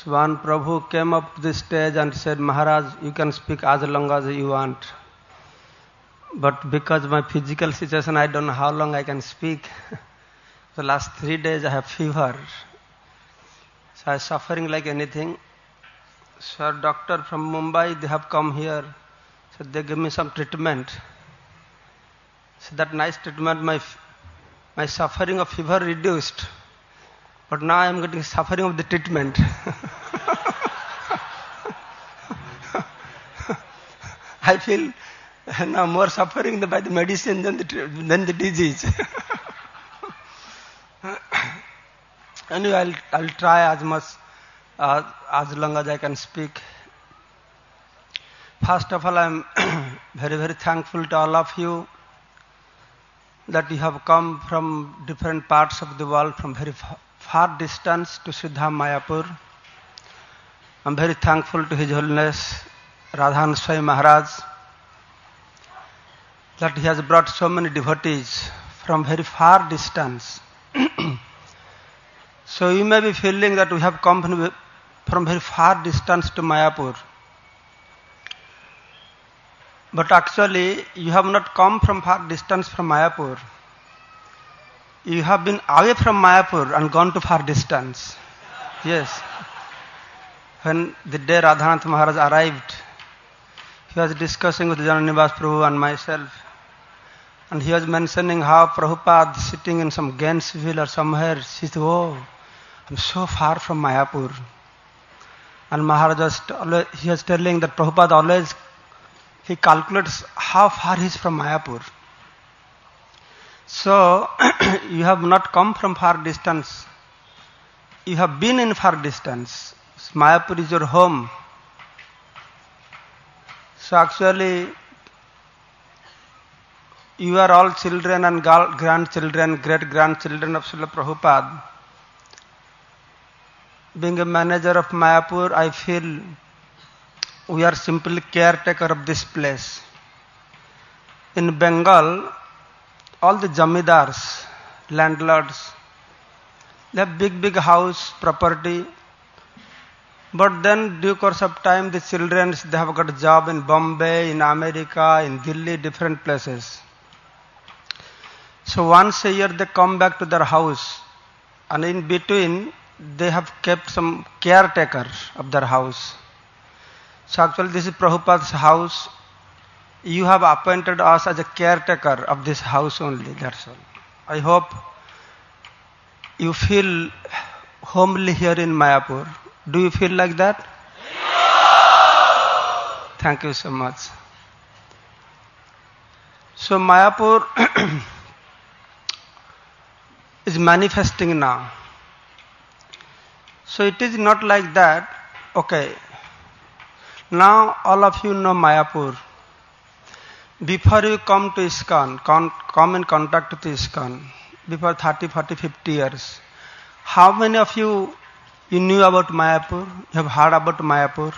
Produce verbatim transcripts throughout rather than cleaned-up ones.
one Prabhu came up to the stage and said, Maharaj, you can speak as long as you want. But because my physical situation, I don't know how long I can speak. The last three days I have fever. So I'm suffering like anything. So a doctor from Mumbai, they have come here. So they give me some treatment. So that nice treatment, my, my suffering of fever reduced. But now I am getting suffering of the treatment. I feel now more suffering by the medicine than the, than the disease. Anyway, I'll, I'll try as much, uh, as long as I can speak. First of all, I am very, very thankful to all of you that you have come from different parts of the world, from very far, far distance to Siddham Mayapur. I am very thankful to His Holiness Radhan Swami Maharaj that he has brought so many devotees from very far distance. So you may be feeling that we have come from, from very far distance to Mayapur. But actually, you have not come from far distance from Mayapur. You have been away from Mayapur and gone to far distance. Yes. When the day Radhanath Maharaj arrived, he was discussing with Jananivas Prabhu and myself. And he was mentioning how Prabhupada sitting in some Gainesville or somewhere, he said, oh, I'm so far from Mayapur. And Maharaj was, he was telling that Prabhupada always, he calculates how far he is from Mayapur. So, you have not come from far distance. You have been in far distance. Mayapur is your home. So actually, you are all children and grandchildren, great-grandchildren of Srila Prabhupada. Being a manager of Mayapur, I feel we are simply caretaker of this place. In Bengal, all the jamidars, landlords, they have big, big house, property. But then, due course of time, the children, they have got a job in Bombay, in America, in Delhi, different places. So once a year, they come back to their house. And in between, they have kept some caretaker of their house. So actually, this is Prabhupada's house. You have appointed us as a caretaker of this house only, that's all. I hope you feel homely here in Mayapur. Do you feel like that? Yeah. Thank you so much. So Mayapur is manifesting now. So it is not like that, okay, now all of you know Mayapur. Before you come to ISKCON, con, come in contact with ISKCON, before thirty, forty, fifty years, how many of you, you knew about Mayapur? You have heard about Mayapur?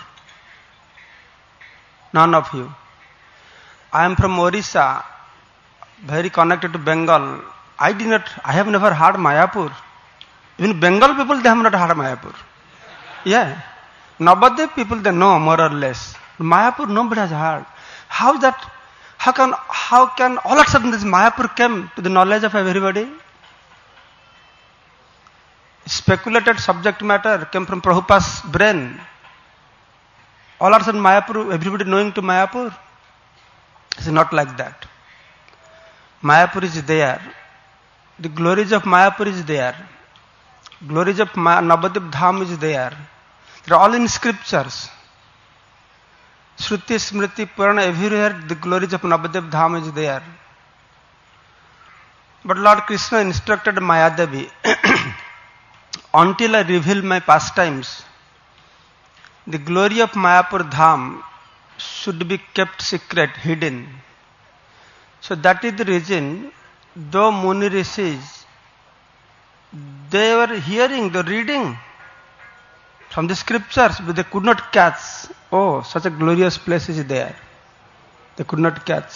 None of you. I am from Orissa, very connected to Bengal. I did not, I have never heard Mayapur. Even Bengal people, they have not heard Mayapur. Yeah. Navadvip people, they know more or less. Mayapur, nobody has heard. How that, how can, how can all of a sudden this Mayapur came to the knowledge of everybody? Speculated subject matter came from Prabhupada's brain. All of a sudden Mayapur, everybody knowing to Mayapur? It's not like that. Mayapur is there. The glories of Mayapur is there. Glories of Navadvip Dham is there. They are all in scriptures. Shruti, Smriti, Purana, everywhere the glories of Navadvip Dham is there. But Lord Krishna instructed Mayadevi, until I reveal my pastimes, the glory of Mayapur Dham should be kept secret, hidden. So that is the reason, though Muni Rishis, they were hearing, the reading from the scriptures, but they could not catch, oh, such a glorious place is there. They could not catch.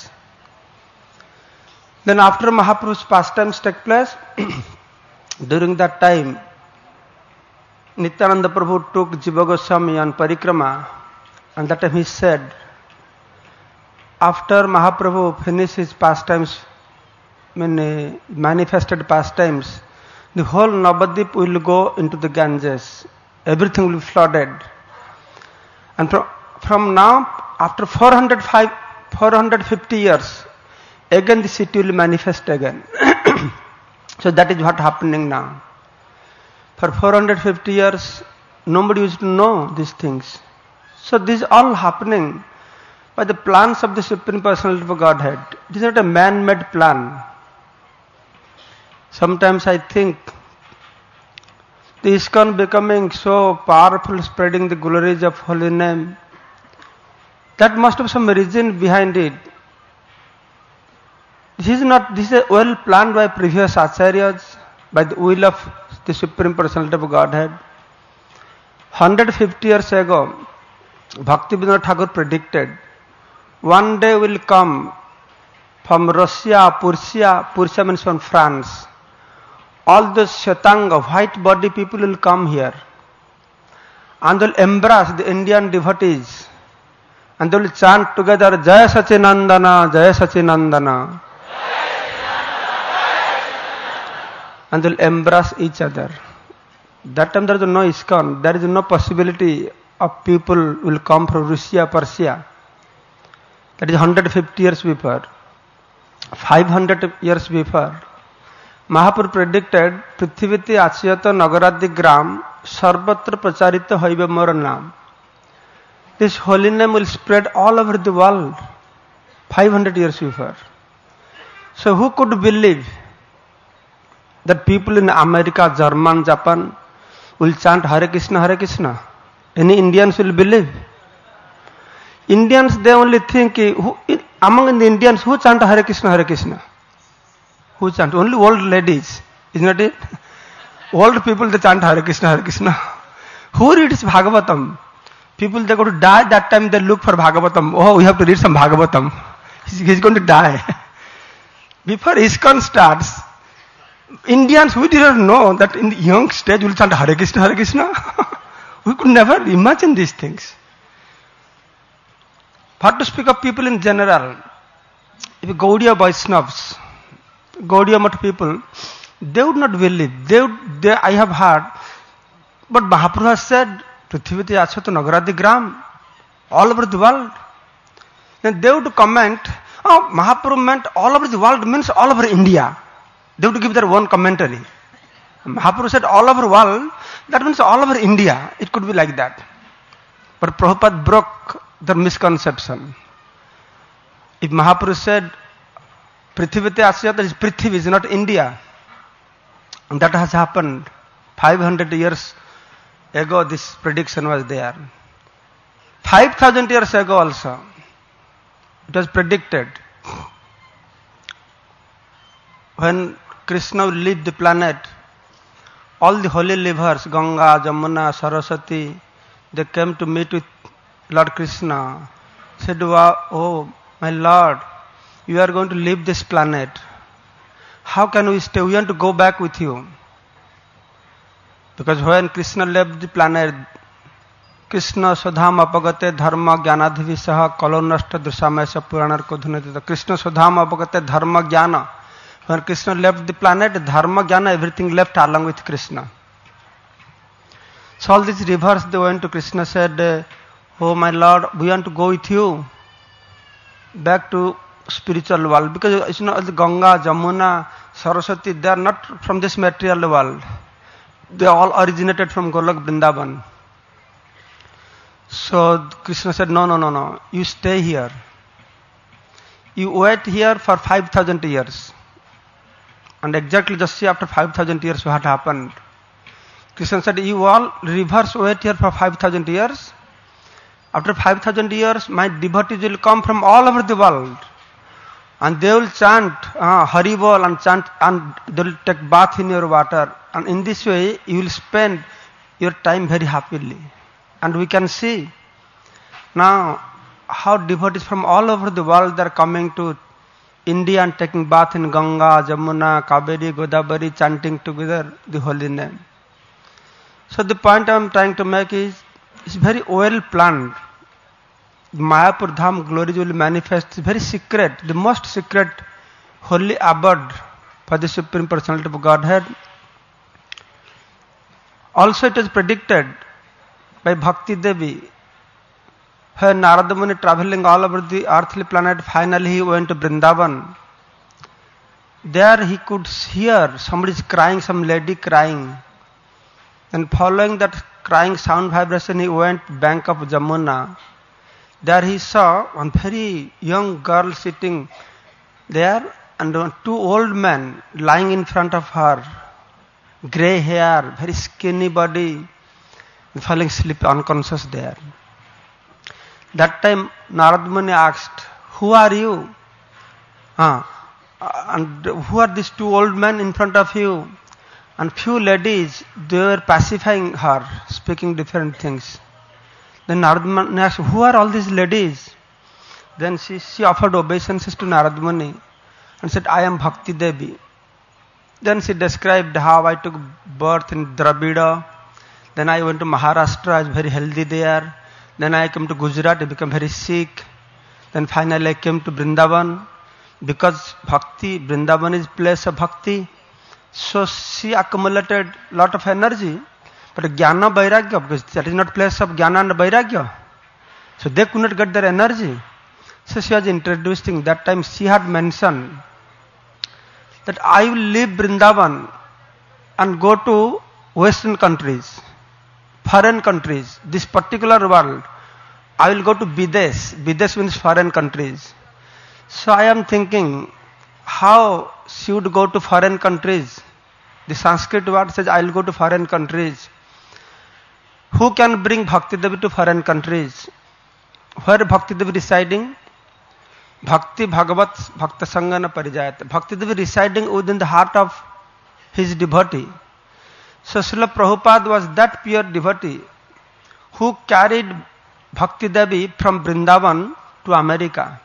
Then after Mahaprabhu's pastimes take place, during that time, Nityananda Prabhu took Jiva Goswami on parikrama, and that time he said, after Mahaprabhu finished his pastimes, I mean, uh, manifested pastimes, the whole Navadip will go into the Ganges. Everything will be flooded. And from, from now, after four hundred five, four hundred fifty years, again the city will manifest again. So that is what happening now. For four hundred fifty years, nobody used to know these things. So this is all happening by the plans of the Supreme Personality of Godhead. It is not a man-made plan. Sometimes I think the ISKCON becoming so powerful, spreading the glories of holy name, that must have some reason behind it. This is not, this is well planned by previous acharyas, by the will of the Supreme Personality of Godhead. one hundred fifty years ago, Bhaktivinoda Thakur predicted, one day will come from Russia, Persia, Persia means from France. All those Shetanga, white body people will come here. And they will embrace the Indian devotees. And they will chant together, Jaya Sachinandana, Jaya Sachinandana. And they will embrace each other. That time there is no ISKCON. There is no possibility of people will come from Russia, Persia. That is one hundred fifty years before. five hundred years before. Mahaprabhu predicted, Prithiviti Achiyata Nagaradi Gram, Sarvatra Pracharita Hoibe Mora Nam. This holy name will spread all over the world. five hundred years before. So who could believe that people in America, German, Japan will chant Hare Krishna, Hare Krishna? Any Indians will believe? Indians, they only think, who, among the Indians, who chant Hare Krishna, Hare Krishna? Who chant? Only old ladies, isn't it? Old people, they chant Hare Krishna, Hare Krishna. Who reads Bhagavatam? People, they go to die, that time they look for Bhagavatam. Oh, we have to read some Bhagavatam. He's, he's going to die. Before ISKCON starts, Indians, we didn't know that in the young stage we will chant Hare Krishna, Hare Krishna. We could never imagine these things. What to speak of people in general? If Gaudiya Vaishnavas, Gaudiya Math people, they would not believe. They, would, they I have heard. But Mahaprabhu has said, Prithiviti Achata Nagaradi Gram, all over the world. Then they would comment, oh, Mahaprabhu meant all over the world means all over India. They would give their own commentary. Mahaprabhu said all over the world, that means all over India. It could be like that. But Prabhupada broke the misconception. If Mahaprabhu said, Prithiviti Asyata is Prithvi, is not India. And that has happened. five hundred years ago this prediction was there. five thousand years ago also, it was predicted. When Krishna will leave the planet, all the holy rivers, Ganga, Jamuna, Saraswati, they came to meet with Lord Krishna. Said, oh my Lord, you are going to leave this planet. How can we stay? We want to go back with you. Because when Krishna left the planet, Krishna Swadham Apagate Dharma Jnanadhivisaha Kalonashta Drusamaya Puranar Kodhunatita. Krishna Swadham Apagate Dharma Jnana. When Krishna left the planet, Dharma Jnana, everything left along with Krishna. So all these rivers, they went to Krishna, said, oh my Lord, we want to go with you back to spiritual world. Because you know, the Ganga, Jamuna, Saraswati, they are not from this material world. They all originated from Golok Vrindavan. So Krishna said, no, no, no, no, you stay here. You wait here for five thousand years. And exactly just see after five thousand years what happened. Krishna said, you all rivers wait here for five thousand years. After five thousand years, my devotees will come from all over the world. And they will chant uh, Haribol and chant, and they will take bath in your water. And in this way, you will spend your time very happily. And we can see now how devotees from all over the world are coming to India and taking bath in Ganga, Jamuna, Kaveri, Godavari, chanting together the holy name. So the point I am trying to make is, it's very well planned. Mayapur Dham glory will manifest. It's very secret, the most secret holy abode for the Supreme Personality of Godhead. Also it is predicted by Bhakti Devi, when Narada Muni traveling all over the earthly planet, finally he went to Vrindavan. There he could hear somebody is crying, some lady crying. And following that crying sound vibration, he went bank of Jamuna. There he saw one very young girl sitting there and two old men lying in front of her. Grey hair, very skinny body, falling asleep unconscious there. That time Narada Muni asked, "Who are you? Ah, and who are these two old men in front of you?" And few ladies, they were pacifying her, speaking different things. Then Narada Muni asked, "Who are all these ladies?" Then she, she offered obeisances to Narada Muni and said, "I am Bhakti Devi." Then she described how I took birth in Dravida. Then I went to Maharashtra, I was very healthy there. Then I came to Gujarat, I became very sick. Then finally I came to Vrindavan. Because Bhakti, Vrindavan is place of Bhakti. So she accumulated lot of energy. But Jnana Vairagya, because that is not place of Jnana and Vairagya. So they could not get their energy. So she was introducing, that time she had mentioned that I will leave Vrindavan and go to Western countries, foreign countries, this particular world. I will go to Videsh. Videsh means foreign countries. So I am thinking, how she would go to foreign countries? The Sanskrit word says, I will go to foreign countries. Who can bring Bhakti Devi to foreign countries? Where Bhakti Devi residing? Bhakti Bhagavat Bhakta Sangana Parijayat. Bhakti Devi residing within the heart of his devotee. So Srila Prabhupada was that pure devotee who carried Bhakti Devi from Vrindavan to America.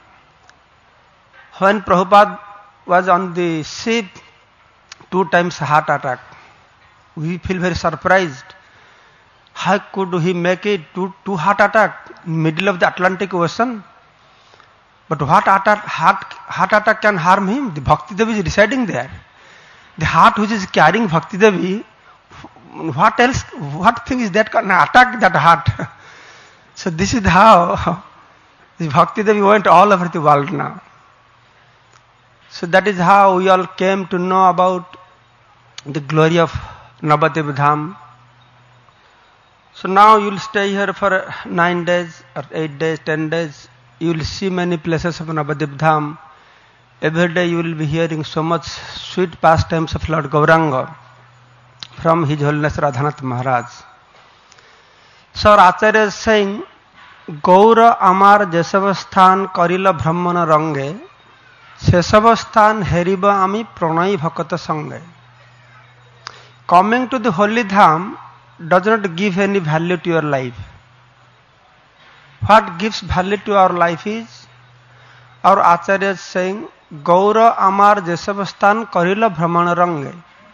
When Prabhupada was on the ship, two times heart attack. We feel very surprised. How could he make it to two heart attack in middle of the Atlantic Ocean? But what heart, heart, heart attack can harm him? The Bhakti Devi is residing there. The heart which is carrying Bhakti Devi, what else, what thing is that can attack that heart? So this is how the Bhakti Devi went all over the world now. So that is how we all came to know about the glory of Navadvip Dham. So now you will stay here for nine days or eight days, ten days. You will see many places of Navadvip Dham. Every day you will be hearing so much sweet pastimes of Lord Gauranga from His Holiness Radhanath Maharaj. So our Acharya is saying, Gaura Amar Jesavasthan Karila Brahmana Range Sesavasthan Heriba Ami Pranay Bhakata Sange. Coming to the Holy Dham does not give any value to your life. What gives value to our life is, our Acharya is saying, Gaura Amar Jesavasthan Karila Brahmana Range.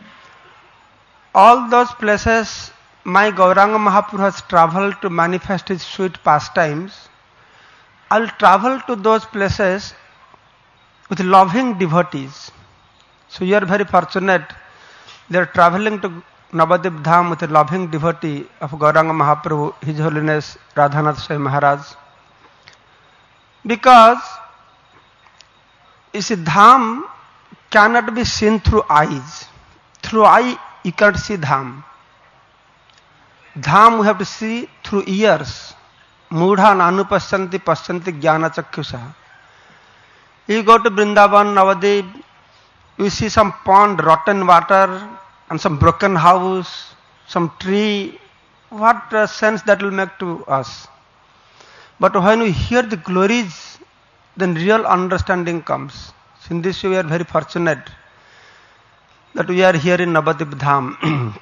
All those places my Gauranga Mahaprabhu has travelled to manifest his sweet pastimes, I will travel to those places with loving devotees. So you are very fortunate. They are travelling to Navadvip Dham with a loving devotee of Gauranga Mahaprabhu, His Holiness Radhanath Swami Maharaj. Because you see, Dham cannot be seen through eyes. Through eye you can't see Dham. Dham we have to see through ears. Mudha nanupasyanti pasyanti jnana chakyusa. You go to Vrindavan, Navadvip, you see some pond, rotten water, and some broken house, some tree. What uh, sense that will make to us? But when we hear the glories, then real understanding comes. So in this way we are very fortunate that we are here in Navadvip Dham.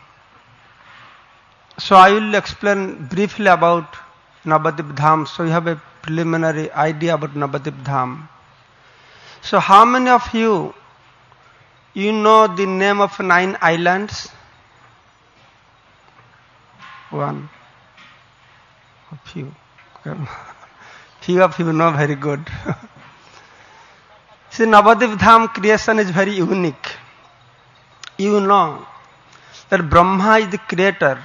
So I will explain briefly about Navadvip Dham, so you have a preliminary idea about Navadvip Dham. So how many of you, you know the name of nine islands? One. A few. Few of you know very good. See, Navadvip Dham creation is very unique. You know that Brahma is the creator,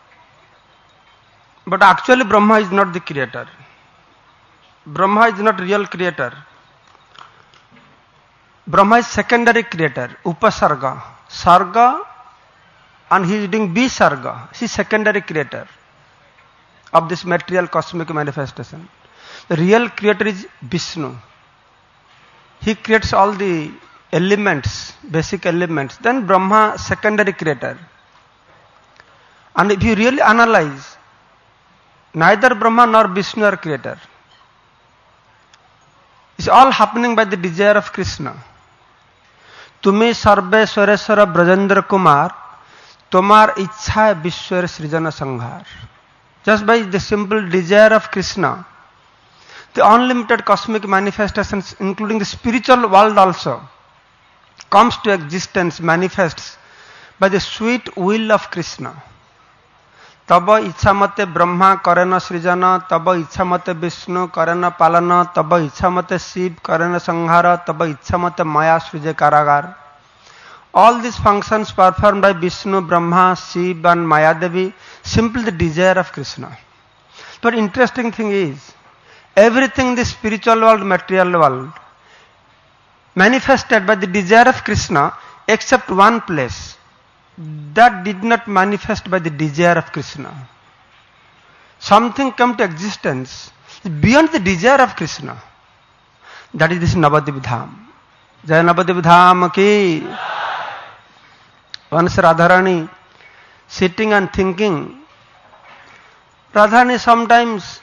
but actually Brahma is not the creator. Brahma is not real creator. Brahma is secondary creator, Upasarga. Sarga, and he is doing Visarga. He is secondary creator of this material cosmic manifestation. The real creator is Vishnu. He creates all the elements, basic elements. Then Brahma, secondary creator. And if you really analyze, neither Brahma nor Vishnu are creator. It's all happening by the desire of Krishna. Tumi sarve swareswara brajendra kumar, tomar ichha vishwar srijana sanghar. Just by the simple desire of Krishna, the unlimited cosmic manifestations, including the spiritual world also, comes to existence, manifests by the sweet will of Krishna. Taba ichha mate Brahma karena srijana, taba ichha mate Vishnu karena palana, taba ichha mate Shiv karena sanghara, taba ichha mate Maya srije karagar. All these functions performed by Vishnu, Brahma, Shiv and Maya Devi, simply the desire of Krishna. But interesting thing is, everything in the spiritual world, material world, manifested by the desire of Krishna, except one place that did not manifest by the desire of Krishna. Something came to existence beyond the desire of Krishna. That is this Navadvip Dham. Jai Navadvip Dham ki. Once Radharani sitting and thinking, Radharani sometimes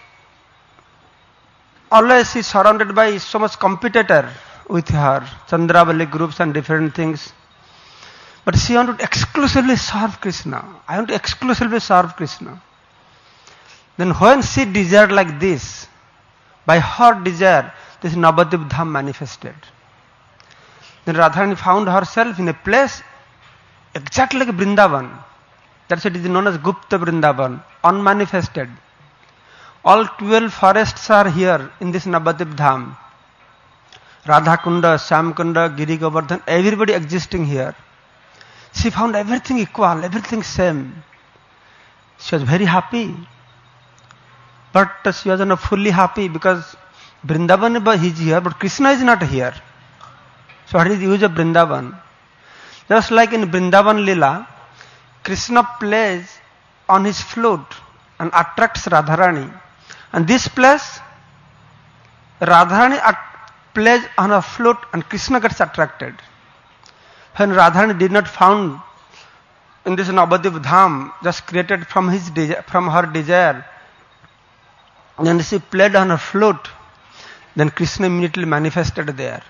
always is surrounded by so much competitor with her, Chandravali groups and different things. But she wanted to exclusively serve Krishna. I want to exclusively serve Krishna. Then when she desired like this, by her desire, this Navadvip Dham manifested. Then Radharani found herself in a place exactly like Vrindavan. That's why it is known as Gupta Vrindavan, unmanifested. All twelve forests are here in this Navadvip Dham. Radhakunda, Shyamkunda, Giri Govardhan, everybody existing here. She found everything equal, everything same. She was very happy. But she was not fully happy because Vrindavan is here, but Krishna is not here. So what is the use of Vrindavan? Just like in Vrindavan Lila, Krishna plays on his flute and attracts Radharani. And this place, Radharani plays on a flute and Krishna gets attracted. When Radharani did not found in this Navadvip Dham, just created from his from her desire, then she played on her flute, then Krishna immediately manifested there.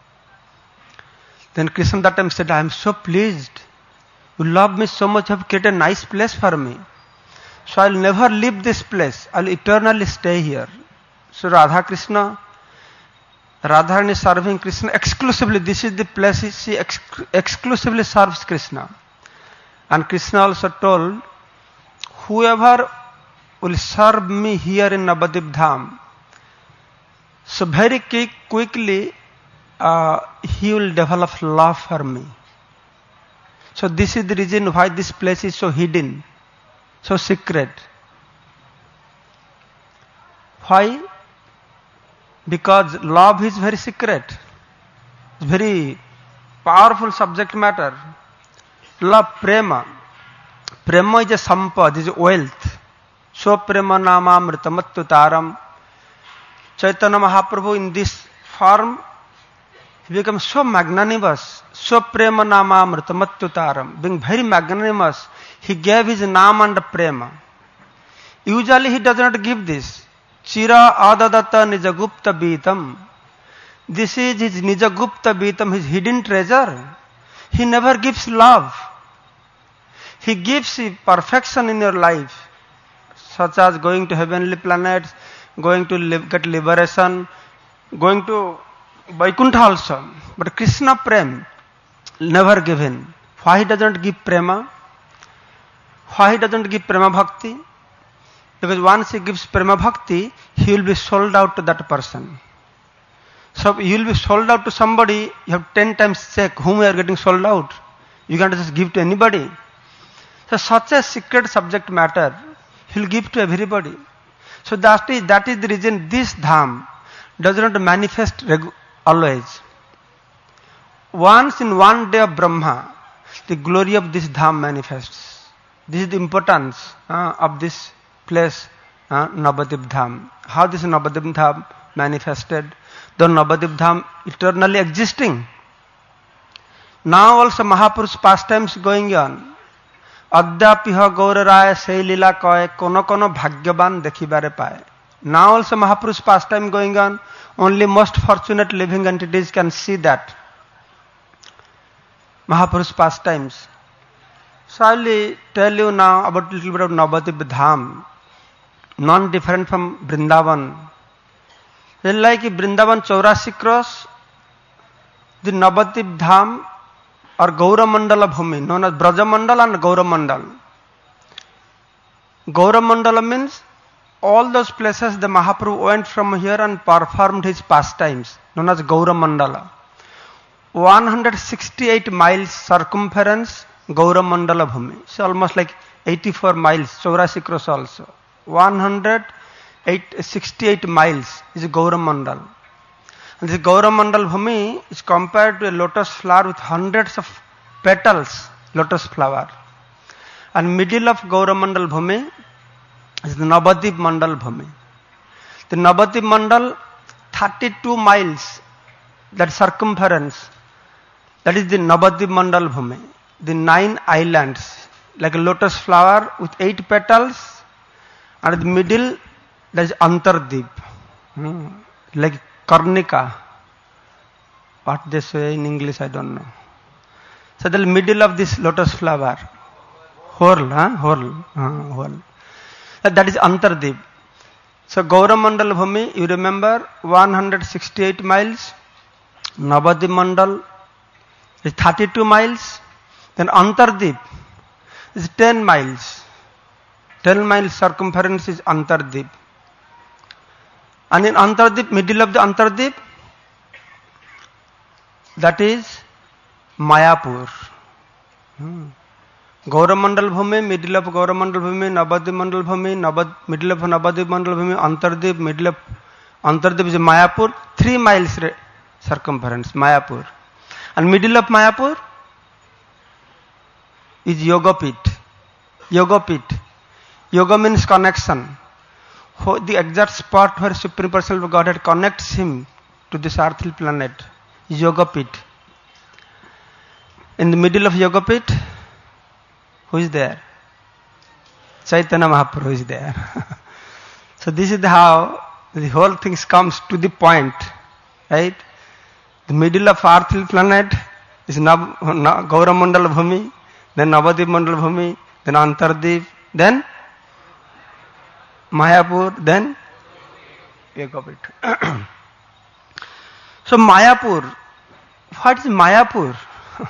Then Krishna that time said, I am so pleased. You love me so much, you have created a nice place for me. So I will never leave this place. I will eternally stay here. So Radha Krishna, Radharani is serving Krishna exclusively. This is the place she ex exclusively serves Krishna. And Krishna also told, whoever will serve me here in Navadvip Dham, so very quick, quickly uh, he will develop love for me. So this is the reason why this place is so hidden, so secret. Why? Because love is very secret. It's very powerful subject matter. Love, prema. Prema is a sampad, is a wealth. So prema nama mritamattu taram. Chaitanya Mahaprabhu in this form, he becomes so magnanimous. So prema nama mritamattu taram. Being very magnanimous, he gave his nama and prema. Usually he does not give this. Chira adadata nijagupta beetam. This is his nijagupta beetam, his hidden treasure. He never gives love. He gives perfection in your life, such as going to heavenly planets, going to live, get liberation, going to Vaikuntha also. But Krishna Prem, never given. Why he doesn't give prema? Why he doesn't give prema bhakti? Because once he gives prema bhakti, he will be sold out to that person. So you will be sold out to somebody, you have ten times check whom you are getting sold out. You can't just give to anybody. So such a secret subject matter, he will give to everybody. So that is, that is the reason this dham does not manifest always. Once in one day of Brahma, the glory of this dham manifests. This is the importance uh, of this place, uh, Navadip Dham. How this Navadip Dham manifested? The Navadip Dham eternally existing. Now also Mahapurush pastimes going on. Adyapiha Gauraraya Sei Lila Koy Kono Kono Bhagyaban Dekhibare Paye. Now also Mahapurush pastime going on. Only most fortunate living entities can see that. Mahapurush pastimes. So I will tell you now about a little bit of Navadip Dham. Non different from Vrindavan. Just like Vrindavan Chaurasi cross, the Navadip Dham or Gaura Mandala Bhumi, known as Braja Mandala and Gaura Mandala. Gaura Mandala means all those places the Mahaprabhu went from here and performed his pastimes, known as Gaura Mandala. one hundred sixty-eight miles circumference, Gaura Mandala Bhumi. So almost like eighty-four miles, Chaurasi cross also. one hundred sixty-eight miles is Gaura Mandal. And this Gaura Mandal Bhumi is compared to a lotus flower with hundreds of petals, lotus flower. And middle of Gaura Mandal Bhumi is the Navadip Mandal Bhumi. The Navadip Mandal, thirty-two miles, that circumference, that is the Navadip Mandal Bhumi. The nine islands, like a lotus flower with eight petals, and in the middle, there is Antardip, hmm. like Karnika. What they say in English, I don't know. So the middle of this lotus flower, whorl, huh? whorl, uh, whorl. That is Antardip. So Gaura Mandal Bhumi, you remember, one hundred sixty-eight miles. Navadip Mandal is thirty-two miles. Then Antardip is ten miles. ten miles circumference is Antardip. And in Antardip, middle of the Antardip, that is Mayapur. Hmm. Gaura Mandal Bhumi, middle of Gaura Mandal Bhumi, Navadip Mandal Bhumi, Navad, middle of Navadip Mandal Bhumi, Antardip, middle of Antardip is Mayapur, three miles circumference, Mayapur. And middle of Mayapur is Yogapit. Yogapit. Yoga means connection. The exact spot where Supreme Personality of Godhead connects him to this earthly planet is Yogapit. In the middle of Yogapit, who is there? Chaitanya Mahaprabhu is there. So this is how the whole thing comes to the point, right? The middle of earthly planet is Nav, Nav, Gaura Mandala Bhumi, then Navadip Mandala Bhumi, then Antardip, then Mayapur, then Yogapit. So Mayapur, what is Mayapur?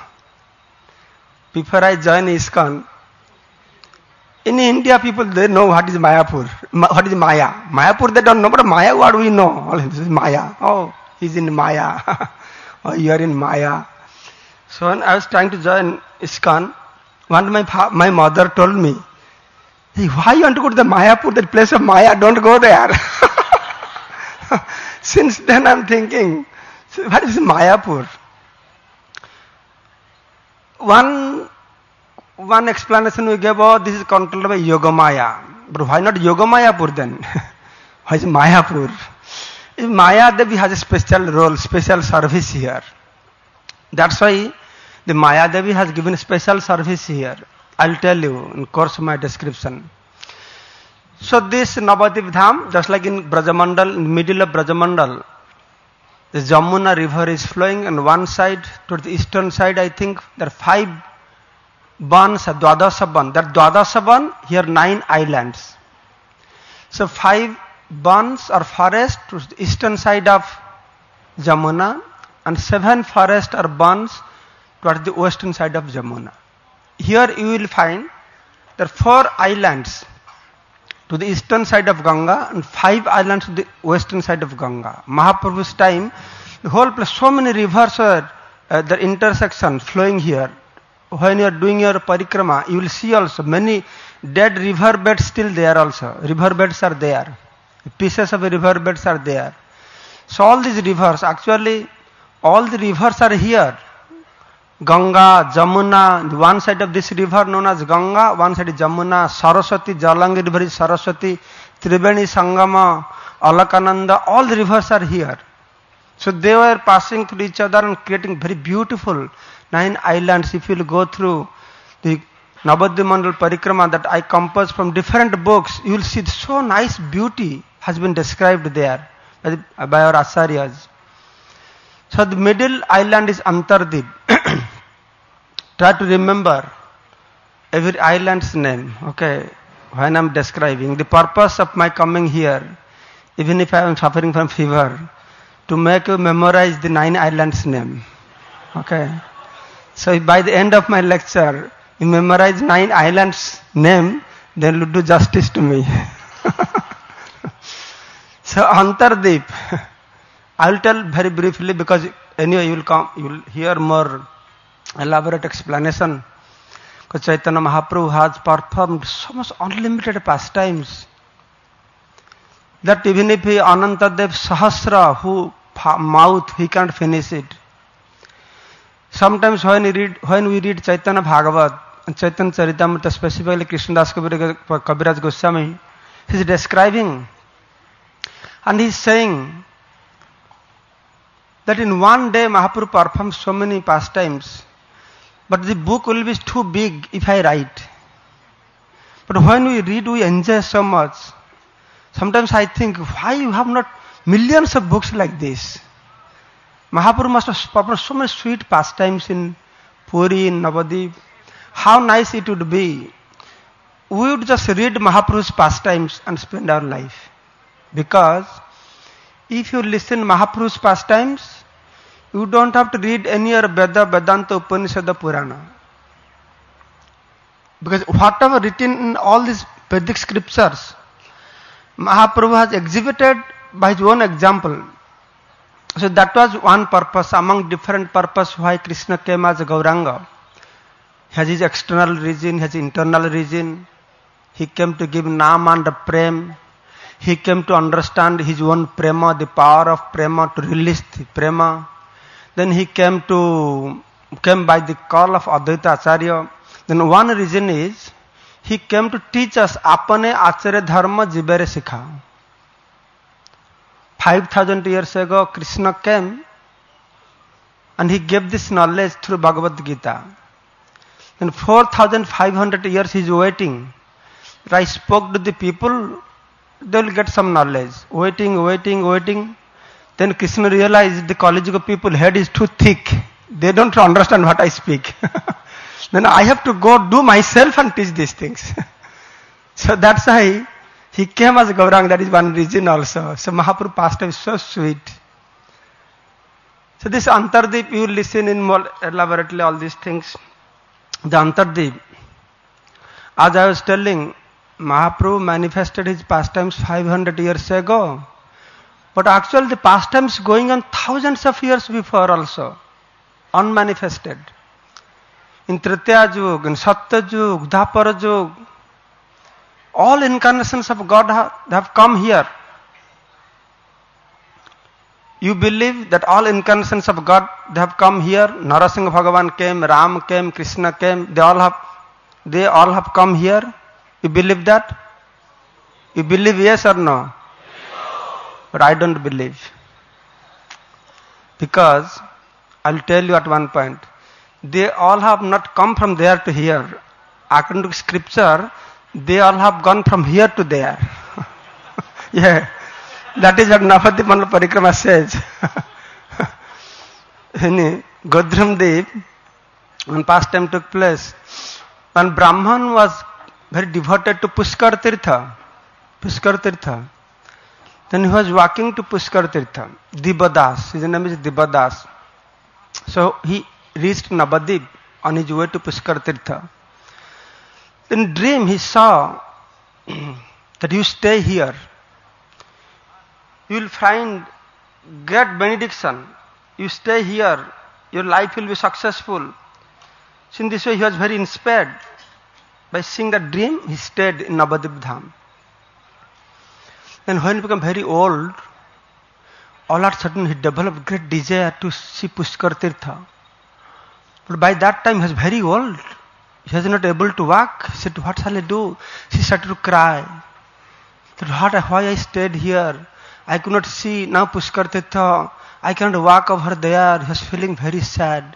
Before I join ISKCON, in India people they know what is Mayapur, what is Maya. Mayapur they don't know, but Maya what we know. Oh, this is Maya. Oh, he's in Maya. Oh, you are in Maya. So when I was trying to join ISKCON, one my my mother told me, hey, why you want to go to the Mayapur, that place of Maya? Don't go there. Since then I'm thinking, what is Mayapur? One, one explanation we gave, oh, this is controlled by Yogamaya. But why not Yogamayapur then? Why is Mayapur? If Maya Devi has a special role, special service here. That's why the Maya Devi has given special service here. I'll tell you in course of my description. So this Navadip Dham, just like in Brajamandal, in the middle of Brajamandal, the Jamuna river is flowing on one side, towards the eastern side I think there are five bans, Dwadasa ban. There are Dwadasa ban, here nine islands. So five bans or forests towards the eastern side of Jamuna and seven forests or bans towards the western side of Jamuna. Here you will find there are four islands. to the eastern side of Ganga and five islands to the western side of Ganga. Mahaprabhu's time, the whole place, so many rivers are at the intersection flowing here. When you are doing your parikrama, you will see also many dead river beds still there also. River beds are there. Pieces of river beds are there. So all these rivers, actually all the rivers are here. Ganga, Jamuna, one side of this river known as Ganga, one side is Jamuna, Saraswati, Jalangi river is Saraswati, Tribeni, Sangama, Alakananda, all the rivers are here. So they were passing through each other and creating very beautiful nine islands. If you will go through the Navadvip Mandal Parikrama that I composed from different books, you will see so nice beauty has been described there by, the, by our Acharyas. So the middle island is Antardip. Try to remember every island's name, okay, when I am describing. The purpose of my coming here, even if I am suffering from fever, to make you memorize the nine islands name. Okay. So if by the end of my lecture, you memorize nine islands name, then you do justice to me. So Antardip, I will tell very briefly because anyway you will come, you will hear more elaborate explanation. Because Chaitanya Mahaprabhu has performed so much unlimited pastimes that even if he Anantadev Sahasra, who mouth, he can't finish it. Sometimes when we read, when we read Chaitanya Bhagavat and Chaitanya Charitamrita, specifically Krishnadas Kaviraj Goswami, he is describing and he is saying that in one day Mahaprabhu performed so many pastimes, but the book will be too big if I write. But when we read, we enjoy so much. Sometimes I think, why you have not millions of books like this? Mahaprabhu must have performed so many sweet pastimes in Puri, in Navadvip. How nice it would be. We would just read Mahaprabhu's pastimes and spend our life. Because if you listen Mahaprabhu's pastimes, you don't have to read any other Veda, Vedanta, Upanishad, Purana. Because whatever written in all these Vedic scriptures, Mahaprabhu has exhibited by his own example. So that was one purpose among different purposes why Krishna came as a Gauranga. He has his external reason, he has internal reason. He came to give Nam and Prem. He came to understand his own prema, the power of prema, to release the prema. Then he came to came by the call of Advaita Acharya. Then one reason is he came to teach us apane acharya dharma jibere sikha. Five thousand years ago, Krishna came and he gave this knowledge through Bhagavad Gita. Then four thousand five hundred years he is waiting. If I spoke to the people, they will get some knowledge. Waiting, waiting, waiting. Then Krishna realized the Kali Yuga people head is too thick. They don't understand what I speak. Then I have to go do myself and teach these things. So that's why he came as Gauranga. That is one reason also. So Mahaprabhu pastime is so sweet. So this Antardip, you will listen in more elaborately all these things. The Antardip, as I was telling, Mahaprabhu manifested his pastimes five hundred years ago. But actually the pastimes going on thousands of years before also. Unmanifested. In Tritiya Yug, in Satya Yug, Dwapara Yug, all incarnations of God have, have come here. You believe that all incarnations of God they have come here? Narasingha Bhagavan came, Ram came, Krishna came, they all have they all have come here? You believe that? You believe yes or no? But I don't believe. Because I'll tell you at one point, they all have not come from there to here. According to scripture, they all have gone from here to there. Yeah. That is what Navadvip Mandal Parikrama says. In Godramdeep, when pastime took place, when Brahman was very devoted to Pushkar Tirtha, Pushkar Tirtha, then he was walking to Pushkar Tirtha. Dibadas, his name is Dibadas. So he reached Navadvip on his way to Pushkar Tirtha. In dream he saw that you stay here. You will find great benediction. You stay here, your life will be successful. So in this way he was very inspired. By seeing that dream, he stayed in Navadvip Dham. And when he became very old, all of a sudden he developed great desire to see Pushkar Tirtha. But by that time he was very old. He was not able to walk. He said, what shall I do? She started to cry. He said, what, why I stayed here? I could not see now Pushkar Tirtha. I cannot walk over there. He was feeling very sad.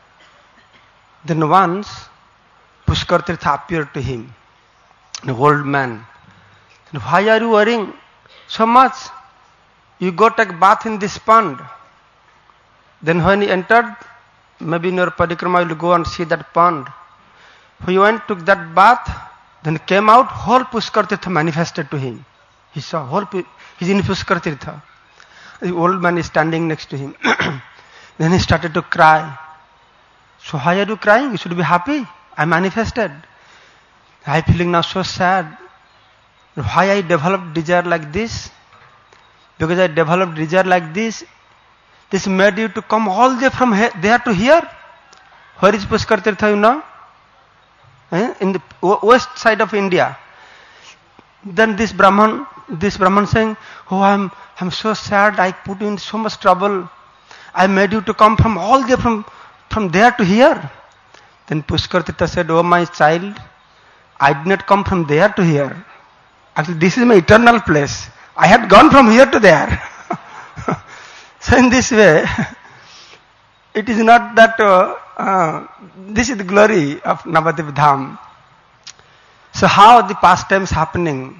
Then once, Pushkar Tirtha appeared to him, an old man. Said, why are you worrying so much? You go take bath in this pond. Then when he entered, maybe in your parikrama you will go and see that pond. When he went, took that bath, then came out, whole Pushkar Tirtha manifested to him. He saw whole, he's in Pushkar Tirtha. The old man is standing next to him. Then he started to cry. So why are you crying? You should be happy. I manifested. I am feeling now so sad. Why I developed desire like this? Because I developed desire like this, this made you to come all the way from there to here. Where is Pushkar Tirtha, you know? Eh? In the west side of India. Then this Brahman, this Brahman saying, oh, I'm, I'm so sad, I put you in so much trouble. I made you to come from all the way from, from there to here. Then Pushkar Tirtha said, oh my child, I did not come from there to here. Actually, this is my eternal place. I had gone from here to there. So in this way, it is not that, uh, uh, this is the glory of Navadvip Dham. So how the pastimes happening?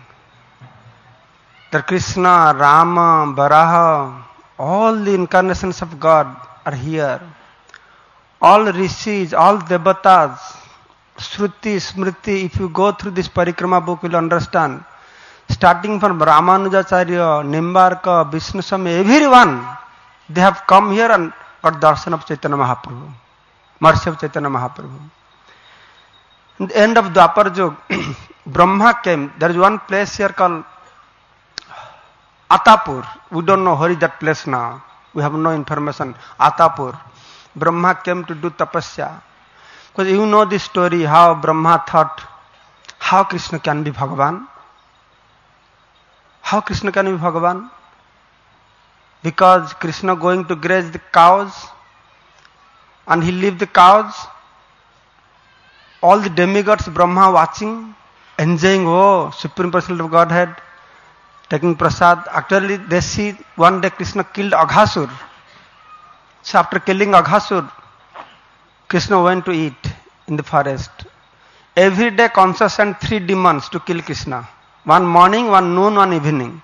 That Krishna, Rama, Varaha, all the incarnations of God are here. All rishis, all devatas, Shruti, Smriti, if you go through this Parikrama book, you will understand. Starting from Ramanujacharya, Nimbarka, Vishnu Swami, everyone, they have come here and got darshan of Chaitanya Mahaprabhu, mercy of Chaitanya Mahaprabhu. In the end of Dwapar Yug, Brahma came. There is one place here called Atapur. We don't know where is that place now. We have no information. Atapur. Brahma came to do tapasya. Because you know this story, how Brahma thought, how Krishna can be Bhagavan? How Krishna can be Bhagavan? Because Krishna going to graze the cows, and he leave the cows, all the demigods, Brahma watching, enjoying, oh, Supreme Personality of Godhead, taking prasad. Actually, they see one day Krishna killed Aghasur. So after killing Aghasur, Krishna went to eat in the forest. Every day Kamsa sent three demons to kill Krishna. One morning, one noon, one evening.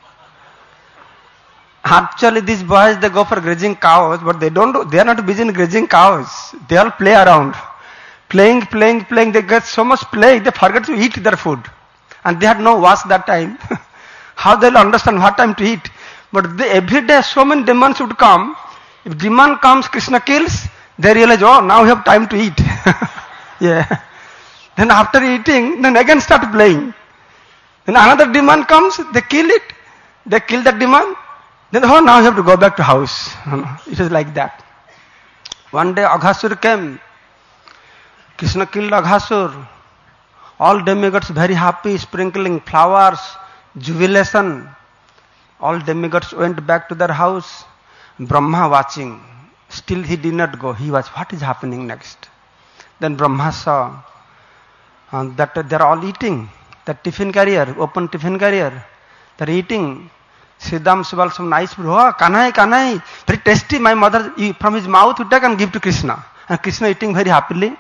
Actually, these boys, they go for grazing cows, but they don't do, they are not busy in grazing cows. They all play around. Playing, playing, playing. They get so much play, they forget to eat their food. And they had no wash that time. How they'll understand what time to eat? But they, every day so many demons would come. If demon comes, Krishna kills, they realize, oh, now we have time to eat. Yeah. Then after eating, then again start playing. Then another demon comes, they kill it. They kill that demon. Then, oh, now you have to go back to house. It is like that. One day Aghasur came. Krishna killed Aghasur. All demigods very happy, sprinkling flowers, jubilation. All demigods went back to their house. Brahma watching. Still he did not go. He was, what is happening next? Then Brahma saw uh, that they are all eating. The tiffin carrier, open tiffin carrier. They are eating. Siddham Subal, some nice food. Oh, kanai, kanai. Very tasty. My mother, he, from his mouth, would take and give to Krishna. And Krishna eating very happily.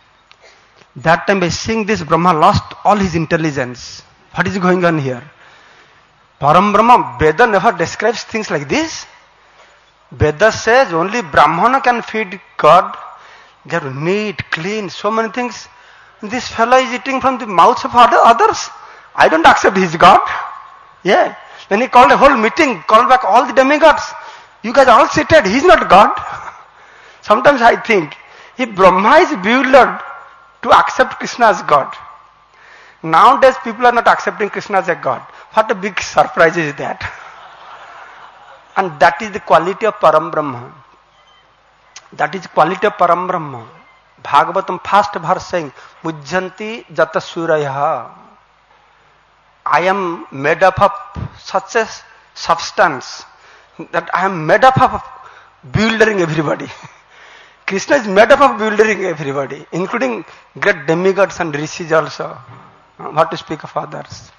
That time by seeing this, Brahma lost all his intelligence. What is going on here? Param Brahma, Veda never describes things like this. Veda says only Brahmana can feed God. They are neat, clean, so many things. This fellow is eating from the mouths of other, others. I don't accept he is God. Yeah. Then he called a whole meeting, called back all the demigods. You guys are all seated. He is not God. Sometimes I think, if Brahma is bewildered to accept Krishna as God, Nowadays people are not accepting Krishna as a God. What a big surprise is that. And that is the quality of Param Brahma. That is quality of Param Brahma. Bhagavatam first verse saying, Mujjanti jata suraya. I am made up of such a substance that I am made up of bewildering everybody. Krishna is made up of bewildering everybody, including great demigods and rishis also. What to speak of others.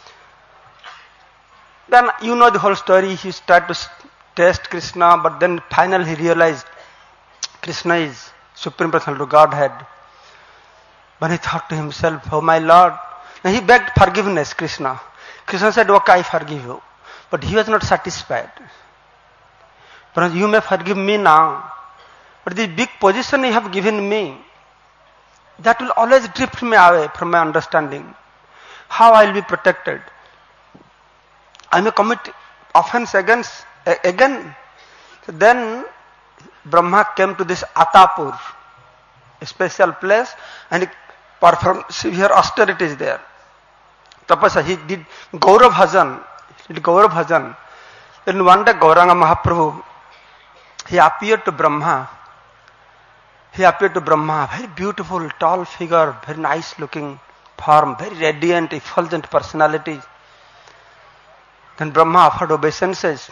Then you know the whole story. He tried to test Krishna, but then finally he realized Krishna is Supreme Personality of Godhead. But he thought to himself, oh my Lord. And he begged forgiveness, Krishna. Krishna said, okay, I forgive you. But he was not satisfied. But you may forgive me now. But the big position you have given me, that will always drift me away from my understanding. How I will be protected? I may commit offense against, again. So then Brahma came to this Atapur, a special place, and he performed severe austerities there. Tapasya, he did Gaurav Bhajan. He did Gaurav Bhajan. Then one day Gauranga Mahaprabhu, he appeared to Brahma. He appeared to Brahma, very beautiful, tall figure, very nice looking form, very radiant, effulgent personality. Then Brahma offered obeisances.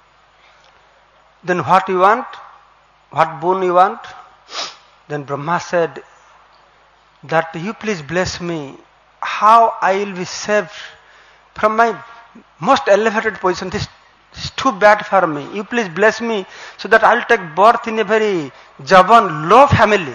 Then what you want? What boon you want? Then Brahma said that you please bless me. How I will be saved from my most elevated position. This is too bad for me. You please bless me so that I will take birth in a very Javan, low family.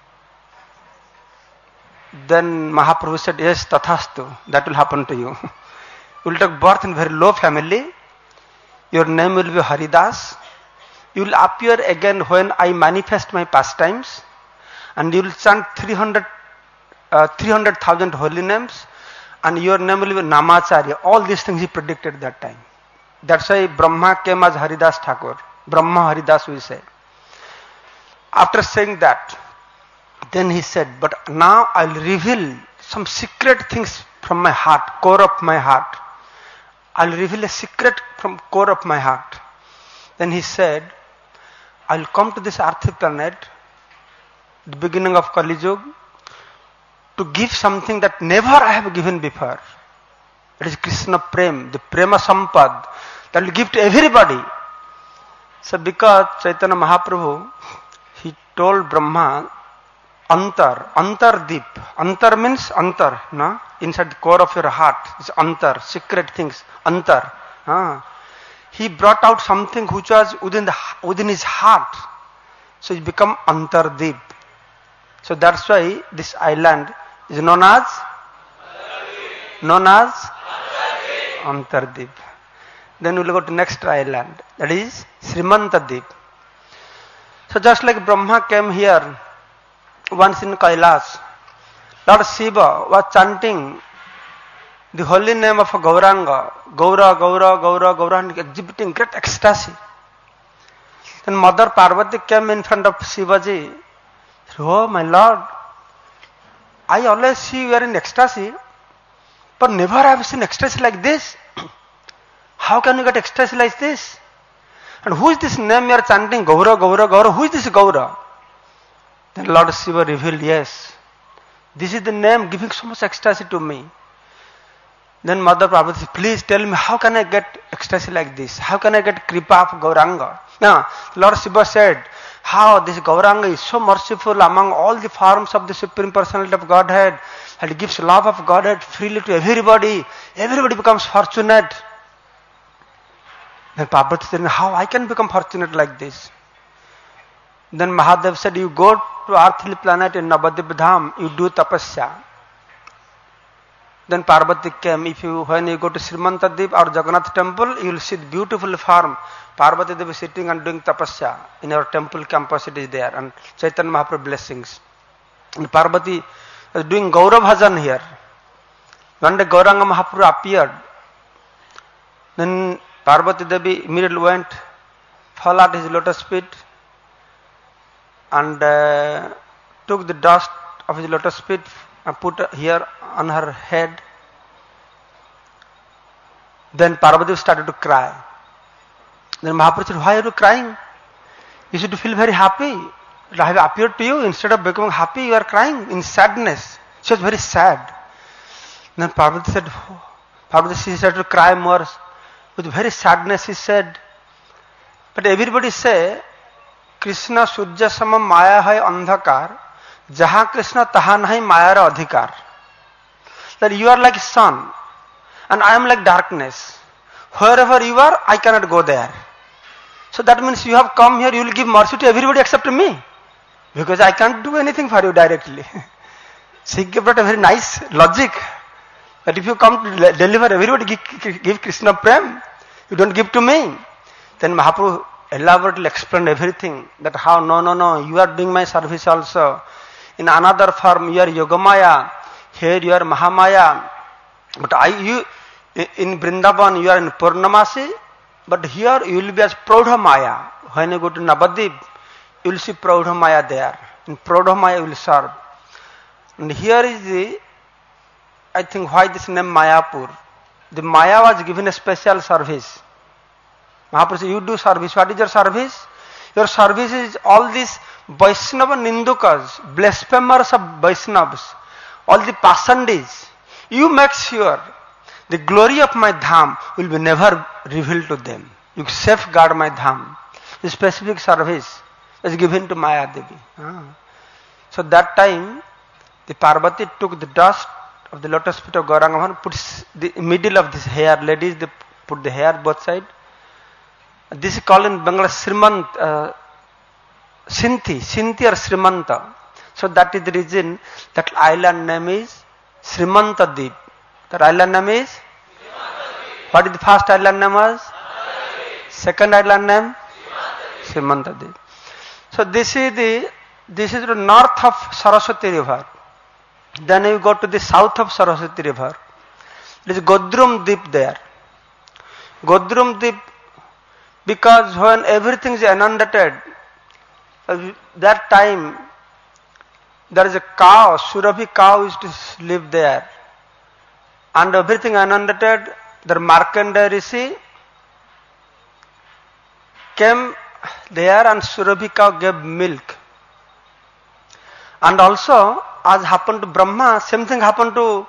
Then Mahaprabhu said, yes, tathastu. That will happen to you. You will take birth in a very low family. Your name will be Haridas. You will appear again when I manifest my pastimes. And you will chant three hundred thousand holy names. And your name will be Namacharya. All these things he predicted that time. That's why Brahma came as Haridas Thakur. Brahma Haridas we say. After saying that, then he said, but now I'll reveal some secret things from my heart, core of my heart. I'll reveal a secret from core of my heart. Then he said, I'll come to this earthly planet, the beginning of Kali Yuga, to give something that never I have given before. It is Krishna Prem, the Prema Sampad, that will give to everybody. So because Chaitanya Mahaprabhu, he told Brahma, Antar, Antar Deep. Antar means Antar, no? Inside the core of your heart. It's Antar, secret things, Antar. Ah. He brought out something which was within the within his heart. So it become Antar Deep. So that's why this island is known as known as Antar Deep. Then we'll go to next island. That is Srimanta Deep. So just like Brahma came here once in Kailas, Lord Shiva was chanting the holy name of Gauranga, Gaura, Gaura, Gaura, Gaura, and exhibiting great ecstasy. Then Mother Parvati came in front of Shivaji. Oh my Lord, I always see you are in ecstasy, but never have seen ecstasy like this. How can you get ecstasy like this? And who is this name you are chanting? Gaura, Gaura, Gaura. Who is this Gaura? Then Lord Shiva revealed, yes, this is the name giving so much ecstasy to me. Then Mother Parvati said, please tell me, how can I get ecstasy like this? How can I get kripa of Gauranga? Now, Lord Shiva said, how this Gauranga is so merciful among all the forms of the Supreme Personality of Godhead, and gives love of Godhead freely to everybody. Everybody becomes fortunate. Then Parvati said, how I can become fortunate like this? Then Mahadev said, you go to earthly planet in Navadvip Dham, you do tapasya. Then Parvati came. If you, when you go to Srimanta Deep or Jagannath temple, you will see the beautiful form. Parvati Devi sitting and doing tapasya. In our temple campus it is there. And Chaitanya Mahaprabhu blessings. And Parvati was doing Gaurav Bhajan here. One day Gauranga Mahaprabhu appeared. Then Parvati Devi immediately went, fell at his lotus feet, and uh, took the dust of his lotus feet and put here on her head. Then Parvati started to cry. Then Mahaprabhu said, why are you crying? You should feel very happy. I have appeared to you. Instead of becoming happy, you are crying in sadness. She was very sad. Then Parvati said, oh. Parvati she started to cry more. With very sadness he said, but everybody say, Krishna Surya Sama Maya hai andhakar, jaha Krishna taha nahi maya ra adhikar. That you are like sun and I am like darkness. Wherever you are, I cannot go there. So that means you have come here, you will give mercy to everybody except me. Because I can't do anything for you directly. She gave a very nice logic. That if you come to deliver everybody, give, give Krishna Prem, you don't give to me. Then Mahaprabhu elaborately explained everything. That how, no, no, no, you are doing my service also. In another form, you are Yogamaya. Here you are Mahamaya. But I, you, in Vrindavan, you are in Purnamasi. But here you will be as Praudhamaya. When you go to Navadip, you will see Praudhamaya there. In Praudhamaya you will serve. And here is the, I think why this name Mayapur. The Maya was given a special service. Mahaprabhu said, you do service. What is your service? Your service is all these Vaishnava Nindukas, blasphemers of Vaishnavas, all the Pasandis. You make sure the glory of my dham will be never revealed to them. You safeguard my dham. The specific service is given to Maya Devi. Ah. So that time, the Parvati took the dust of the lotus feet of Gauranga Mahan, puts the middle of this hair, ladies they put the hair both sides. This is called in Bangla Srimant, uh, Sinti, Sinti or Srimanta. So that is the reason that island name is Srimanta Deep. That island name is? What is the first island name was? Second island name? Srimanta Deep. So this is the, this is the north of Saraswati river. Then you go to the south of Saraswati river. There is Godrum Deep there. Godrum Deep, because when everything is inundated, uh, that time there is a cow, Surabhi cow used to live there. And everything inundated, the Markandeya Rishi came there and Surabhi cow gave milk. And also, as happened to Brahma, same thing happened to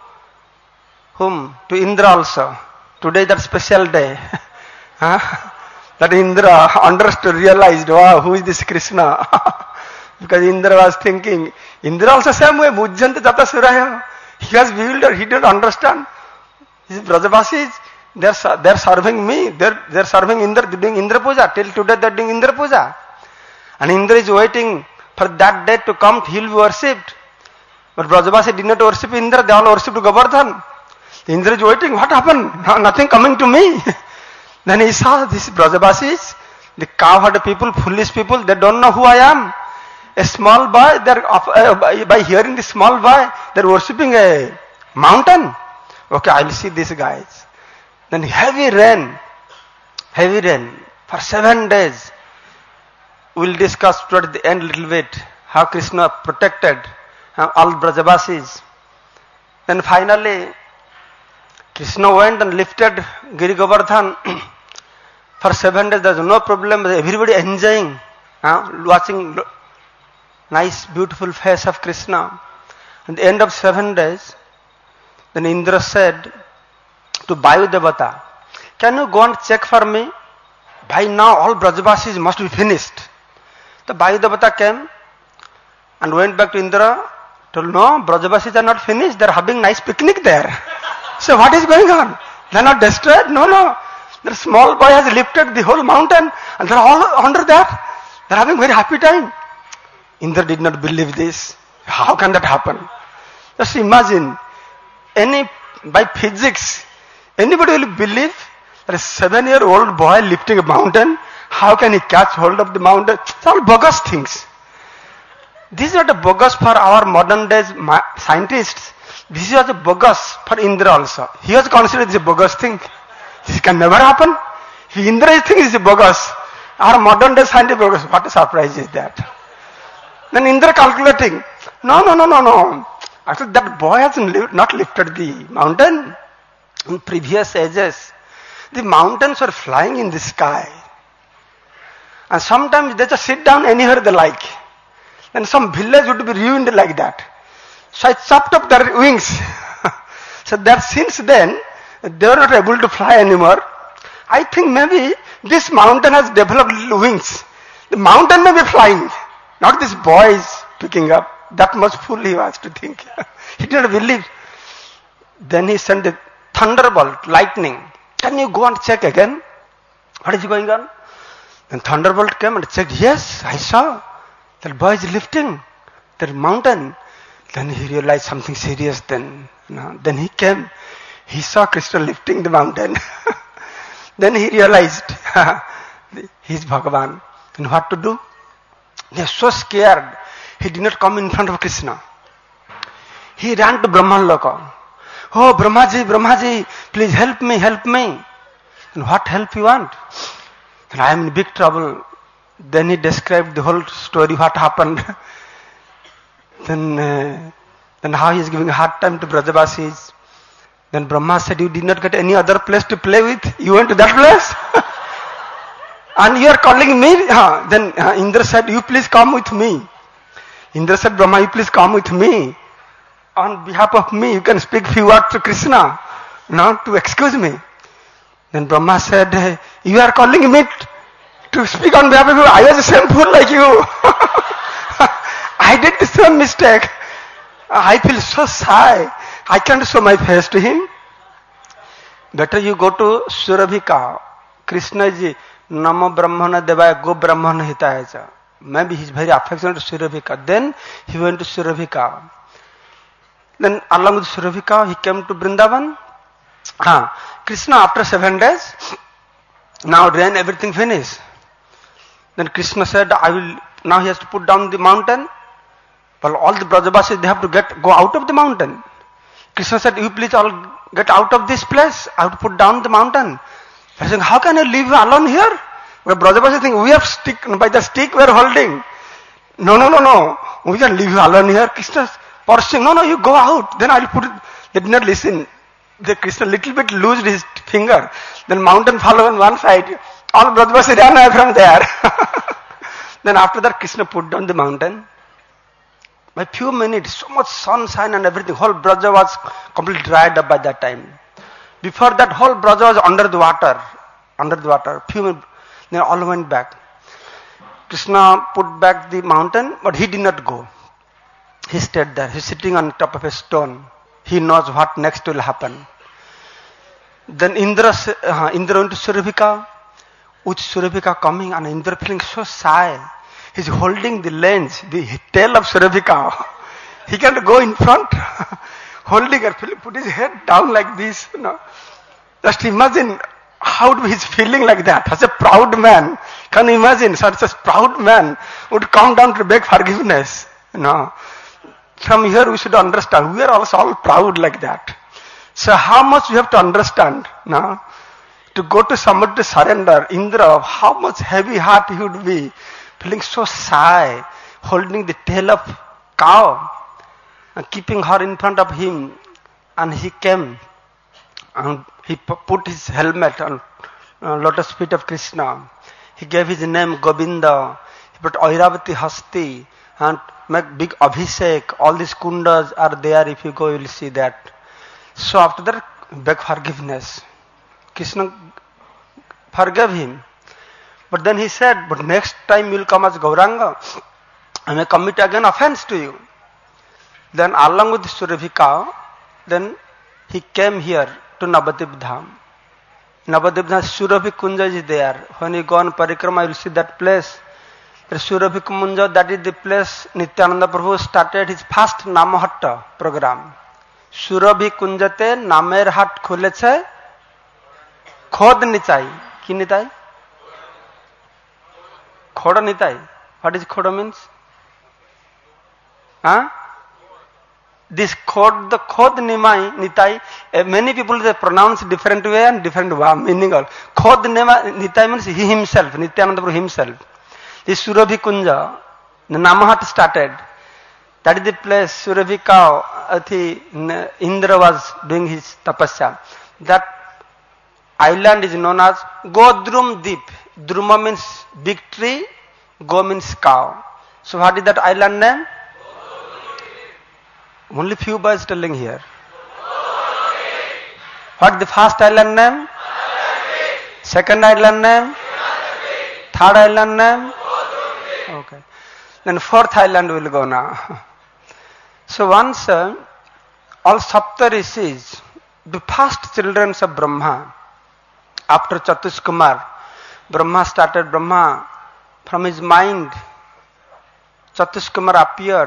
whom? To Indra also. Today that special day. huh? That Indra understood, realized, wow, who is this Krishna? Because Indra was thinking, Indra also same way, Mujjanta Jata Suraya. He was bewildered, he didn't understand. His Brajavasis, they are they are serving me, they are they are serving Indra, doing Indra Puja. Till today they are doing Indra Puja. And Indra is waiting for that day to come, he will be worshipped. But Brajavasi did not worship Indra, they all worshipped Govardhan. The Indra is waiting, what happened? No, nothing coming to me. Then he saw this Brajavasis, the cowherd people, foolish people, they don't know who I am. A small boy, they are, uh, by, by hearing the small boy, they are worshipping a mountain. Okay, I will see these guys. Then heavy rain, heavy rain for seven days. We will discuss toward the end a little bit how Krishna protected all Brajavasis. Then finally, Krishna went and lifted Giri Govardhan. For seven days there was no problem, everybody enjoying, uh, watching nice beautiful face of Krishna. At the end of seven days, then Indra said to Vayu Devata, can you go and check for me? By now all Brajavasis must be finished. The Vayu Devata came and went back to Indra, told, no, Brajavasis are not finished, they are having nice picnic there. So what is going on? They are not destroyed? No, no. The small boy has lifted the whole mountain and they are all under that. They are having very happy time. Indra did not believe this. How can that happen? Just imagine, any by physics, anybody will believe that a seven-year-old boy lifting a mountain, how can he catch hold of the mountain? It's all bogus things. This is not a bogus for our modern days scientists. This is a bogus for Indra also. He was considered this a bogus thing. This can never happen. If Indra thinks it's a bogus, our modern day scientific bogus, what a surprise is that? Then Indra calculating, no, no, no, no, no. Actually, that boy has not lifted the mountain. In previous ages, the mountains were flying in the sky. And sometimes they just sit down anywhere they like. Then some village would be ruined like that. So I chopped up their wings. So that since then, they were not able to fly anymore. I think maybe this mountain has developed little wings. The mountain may be flying. Not this boy is picking up. That much fool he was to think. He did not believe. Then he sent the thunderbolt, lightning. Can you go and check again? What is going on? Then thunderbolt came and checked. Yes, I saw. That boy is lifting that mountain. Then he realized something serious then. No, then he came. He saw Krishna lifting the mountain. Then he realized he is Bhagavan. And what to do? He was so scared. He did not come in front of Krishna. He ran to Brahman Loka. Oh, Brahmaji, Brahmaji, please help me, help me. And what help you want? And I am in big trouble. Then he described the whole story, what happened. then, uh, then how he is giving a hard time to Brajavasis. Then Brahma said, you did not get any other place to play with. You went to that place? And you are calling me? Uh, then uh, Indra said, you please come with me. Indra said, Brahma, you please come with me. On behalf of me, you can speak few words to Krishna. Not to excuse me. Then Brahma said, hey, you are calling me to speak on behalf of you. I was the same fool like you. I did the same mistake. I feel so shy. I can't show my face to him. Better you go to Surabhika. Krishna is Namo Brahmana Devaya Go Brahmana Hitaya. Maybe he is very affectionate to Surabhika. Then he went to Surabhika. Then along with Surabhika, he came to Vrindavan. Ah, Krishna after seven days, now rain, everything finished. Then Krishna said, I will, now he has to put down the mountain. Well, all the Brajavasis, they have to get, go out of the mountain. Krishna said, you please all get out of this place. I have to put down the mountain. I said, how can I leave you alone here? The Brajavasis think, we have stick, by the stick we are holding. No, no, no, no. We can leave you alone here. Krishna pursuing, no, no, you go out. Then I will put it. They did not listen. The Krishna little bit loosed his finger. Then mountain fell on one side. All Brajavasis ran away from there. Then after that, Krishna put down the mountain. By few minutes, so much sunshine and everything, whole Braja was completely dried up by that time. Before that, whole Braja was under the water. Under the water. Few minutes, they all went back. Krishna put back the mountain, but he did not go. He stayed there. He's sitting on top of a stone. He knows what next will happen. Then Indra, uh, Indra went to Surabhika. With Surabhika coming, and Indra feeling so shy. He's holding the lens, the tail of Surabhika. He can't go in front. Holding her, put his head down like this. You know. Just imagine how he's feeling like that. As a proud man. Can you imagine such a proud man would come down to beg forgiveness? You know. From here we should understand. We are also all proud like that. So how much we have to understand now to go to somebody to surrender. Indra, how much heavy heart he would be. Feeling so shy, holding the tail of cow, and keeping her in front of him. And he came, and he put his helmet on uh, lotus feet of Krishna. He gave his name Govinda. He put Airavati Hasti, and make big Abhishek. All these kundas are there. If you go, you will see that. So after that, beg forgiveness. Krishna forgave him. But then he said, but next time you will come as Gauranga, I may commit again offense to you. Then along with Surabhika, then he came here to Navadip Dham. Navadip Dham, Surabhi Kunja is there. When you go on Parikrama, you will see that place. The Surabhi Kunja, that is the place Nityananda Prabhu started his first Namahatta program. Surabhi Kunjate Namer Hat Khuleche Khod Nitai. Ki Nitai? Khoda Nitai. What is Khoda means? Huh? This Khod, the Khod Nimai, Nitai, uh, many people they pronounce different way and different meaning. Khod Nitai means he himself, Nityananda Prabhu himself. This Surabhi Kunja, the Namahat started. That is the place Surabhika, Athi, Indra was doing his tapasya. That island is known as Godrum Deep. Druma means big tree, Go means cow. So what is that island name? Only few boys telling here. What is the first island name? Second island name? Third island name? Okay. Then fourth island will go now. So once uh, all Sapta Rishis, the first children of Brahma, after Chatuskumar, Brahma started Brahma from his mind. Chatuskumar appeared.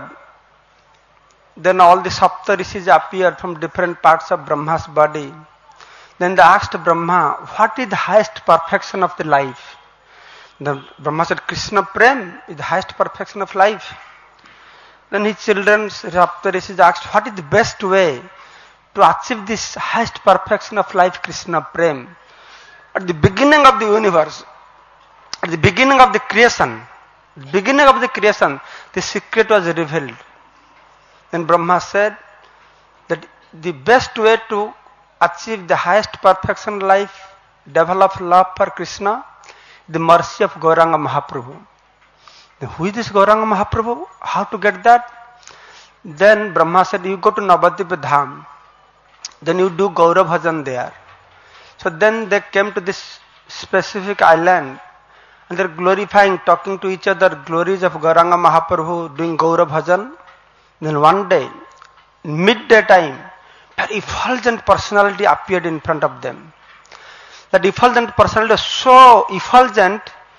Then all the Sapta Rishis appeared from different parts of Brahma's body. Then they asked Brahma, what is the highest perfection of the life? The Brahma said, Krishna Prem is the highest perfection of life. Then his children, Sapta Rishis asked, what is the best way to achieve this highest perfection of life, Krishna Prem? At the beginning of the universe, at the beginning of the creation, the beginning of the creation, the secret was revealed. Then Brahma said that the best way to achieve the highest perfection life, develop love for Krishna, the mercy of Gauranga Mahaprabhu. Then who is this Gauranga Mahaprabhu? How to get that? Then Brahma said, you go to Navadvip Dham. Then you do Gaura Bhajan there. So then they came to this specific island and they're glorifying, talking to each other, glories of Gauranga Mahaprabhu, doing Gaura Bhajan. Then one day, midday time, an effulgent personality appeared in front of them. That effulgent personality was so effulgent,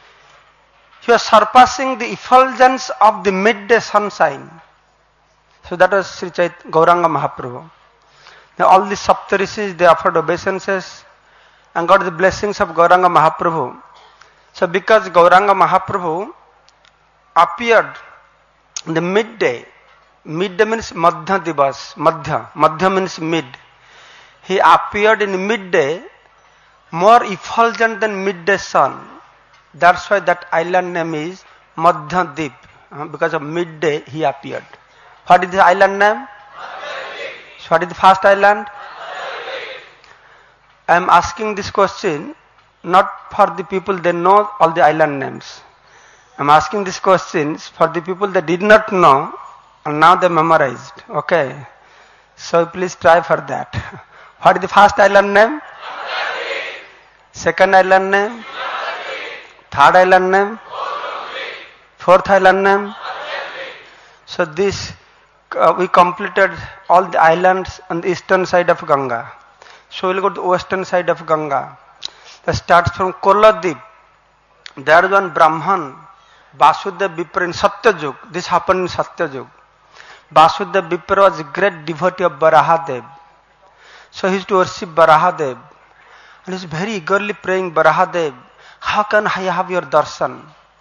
he was surpassing the effulgence of the midday sunshine. So that was Sri Chait Gauranga Mahaprabhu. Now all the Saptarishis, they offered obeisances and got the blessings of Gauranga Mahaprabhu. So because Gauranga Mahaprabhu appeared in the midday, midday means Madhya Divas, Madhya, Madhya means mid. He appeared in midday, more effulgent than midday sun. That's why that island name is Madhya Deep, because of midday he appeared. What is the island name? So what is the first island? I am asking this question not for the people they know all the island names. I am asking these questions for the people that did not know and now they memorized. Okay. So please try for that. What is the first island name? Second island name? Third island name? Fourth island name? So this uh, we completed all the islands on the eastern side of Ganga. So we'll go to the western side of Ganga. That starts from Koladip. There is one Brahman, Vasudeva Vipra in Satyajug. This happened in Satyajug. Vasudeva Vipra was a great devotee of Barahadev. So he used to worship Barahadev. And he was very eagerly praying, Barahadev, how can I have your darshan?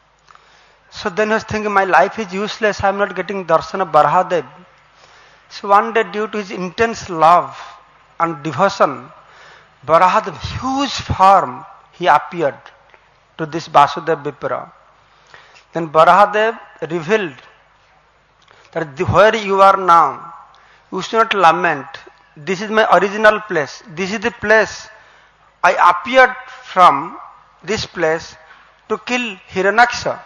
So then he was thinking, my life is useless, I am not getting darshan of Barahadev. So one day, due to his intense love and devotion, Barahadev, huge form, he appeared to this Vasudeva Vipra. Then Barahadev revealed that the, where you are now, you should not lament. This is my original place. This is the place I appeared from, this place to kill Hiranyaksha.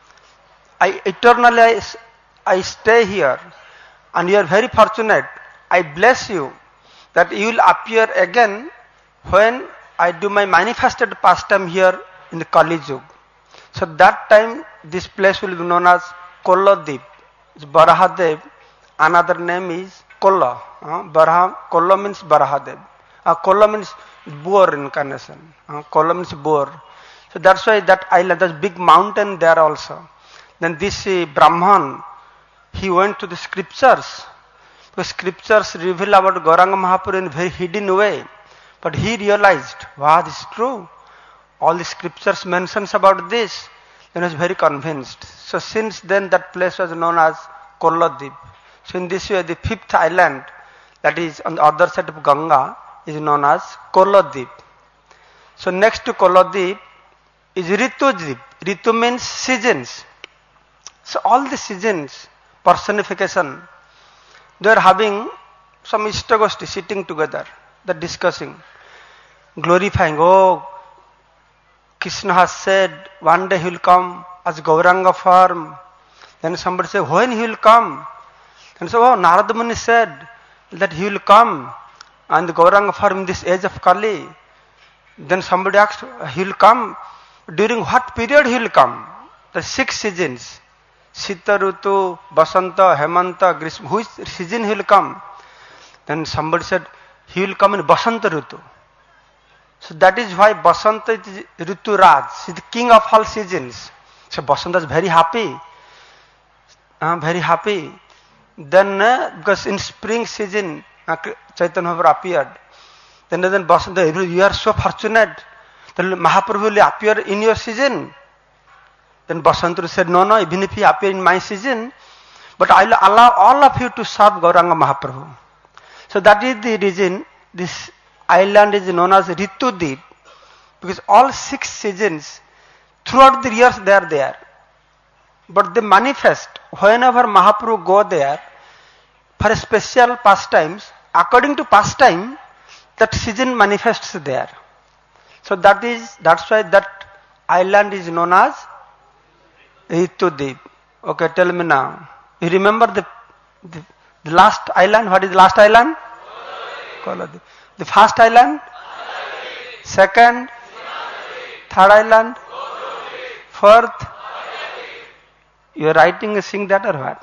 I eternally I, I stay here and you are very fortunate. I bless you that you will appear again when I do my manifested pastime here in the Kali Yuga. So that time this place will be known as Koladip. Barahadev, another name is Kolla. Uh, Baraha, Kolla means Barahadev. Uh, Kolla means boar incarnation. Uh, Kolla means boar. So that's why that island, there's big mountain there also. Then this uh, Brahman, he went to the scriptures. The scriptures reveal about Gauranga Mahaprabhu in a very hidden way. But he realized, wow, this is true. All the scriptures mentions about this. Then he was very convinced. So since then that place was known as Koladip. So in this way the fifth island, that is on the other side of Ganga, is known as Koladip. So next to Koladip is Ritudip. Ritu means seasons. So all the seasons personification. They are having some Ishtagoshti sitting together, they are discussing, glorifying, oh, Krishna has said one day he will come as Gauranga form. Then somebody say, when he will come? And so, oh, Narada Muni said that he will come and the Gauranga form in this age of Kali. Then somebody asked, he will come. During what period he will come? The six seasons. Sita Rutu, Basanta, Hemanta, Grishma. Which season he will come? Then somebody said, he will come in Basanta Rutu. So that is why Basanta is Ritu Raj. He is the king of all seasons. So Basanta is very happy. Uh, very happy. Then, uh, because in spring season, uh, Chaitanya Mahaprabhu appeared. Then, then Basanta, you are so fortunate. Then Mahaprabhu will appear in your season. Then Basanta said, no, no, even if he appear in my season, but I will allow all of you to serve Gauranga Mahaprabhu. So that is the reason this island is known as Ritudip, because all six seasons, throughout the years they are there. But they manifest whenever Mahaprabhu go there for a special pastimes, according to pastime, that season manifests there. So that is, that's why that island is known as Ritudip. Okay, tell me now. You remember the, the, the last island? What is the last island? Koladip. The first island? Second? Third island? Fourth? You are writing, sing that or what?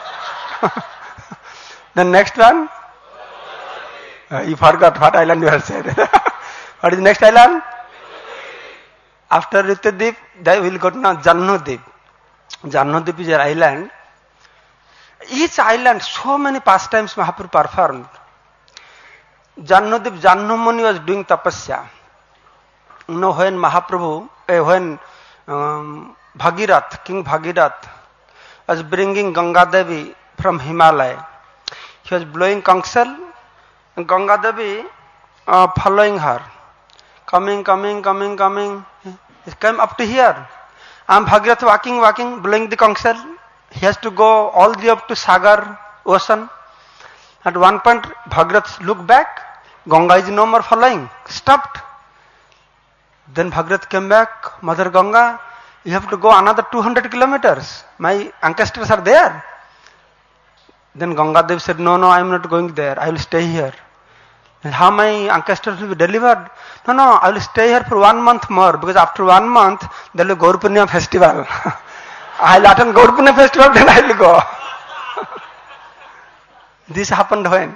The next one? Uh, you forgot what island you have said. What is the next island? After Ritudip, they will go to now Jannudip. Jannudip is an island. Each island, so many pastimes Mahaprabhu performed. Jannudip, Jannumuni was doing tapasya. You know, when Mahaprabhu, eh, when um, Bhagirath, King Bhagirath, was bringing Ganga Devi from Himalaya. He was blowing conchal, and Ganga Devi uh, following her. Coming, coming, coming, coming. He came up to here. And Bhagirath walking, walking, blowing the conchal. He has to go all the way up to Sagar, ocean. At one point, Bhagirath looked back. Ganga is no more following. Stopped. Then Bhagirath came back. Mother Ganga, you have to go another two hundred kilometers. My ancestors are there. Then Ganga Dev said, no, no, I am not going there. I will stay here. And how my ancestors will be delivered? No, no, I will stay here for one month more, because after one month, there will be Gaur Punya festival. I will attend Gaur Punya festival, then I will go. This happened when?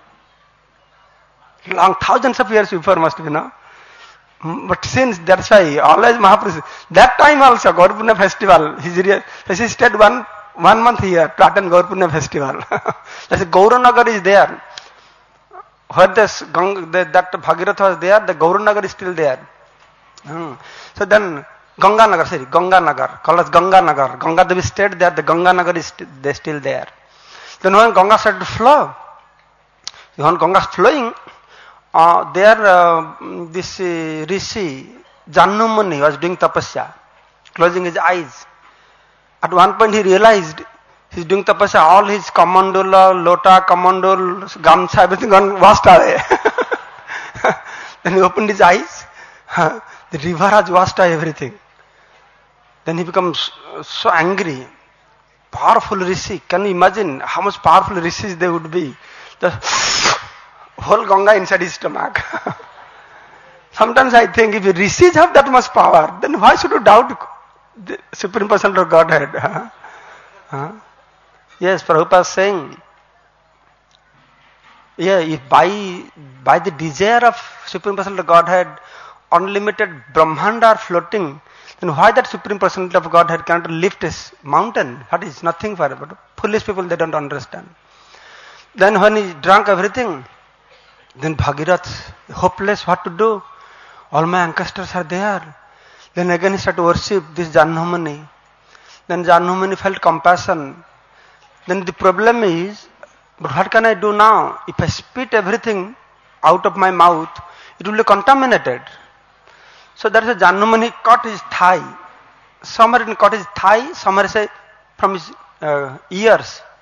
Long thousands of years before must be, no? But since, that's why, always Mahaprabhu, that time also, Gaur Punya festival, he stayed one, one month here to attend Gaur Punya festival. That's Gauranagar is there. Where this, the, that Bhagirath was there, the Gauranagar is still there. Hmm. So then, Ganganagar, sorry, Ganganagar, called as Ganganagar. Ganga Devi stayed there, the Ganganagar is st- they still there. Then when Ganga started to flow, when Ganga is flowing, uh, there uh, this uh, Rishi, Jannumuni was doing tapasya, closing his eyes. At one point he realized he is doing tapasya, all his kamandula, lota, kamandul, gamcha, everything gone washed away. Then he opened his eyes, the river has washed away everything. Then he becomes so angry. Powerful Rishi, can you imagine how much powerful Rishis they would be? The whole Ganga inside his stomach. Sometimes I think if Rishis have that much power, then why should you doubt the Supreme Personality of Godhead? Huh? Yes, Prabhupada is saying, yeah, if by, by the desire of Supreme Personality of Godhead, unlimited Brahmanda are floating, then why that Supreme Personality of Godhead cannot lift a mountain? That is nothing for it. But foolish people, they don't understand. Then when he drank everything, then Bhagirath, hopeless, what to do? All my ancestors are there. Then again he started to worship this Jannumuni. Then Jannumuni felt compassion. Then the problem is, but what can I do now? If I spit everything out of my mouth, it will be contaminated. So there is a Jannumuni caught his thigh. Somewhere he caught his thigh, somewhere say from his uh, ears.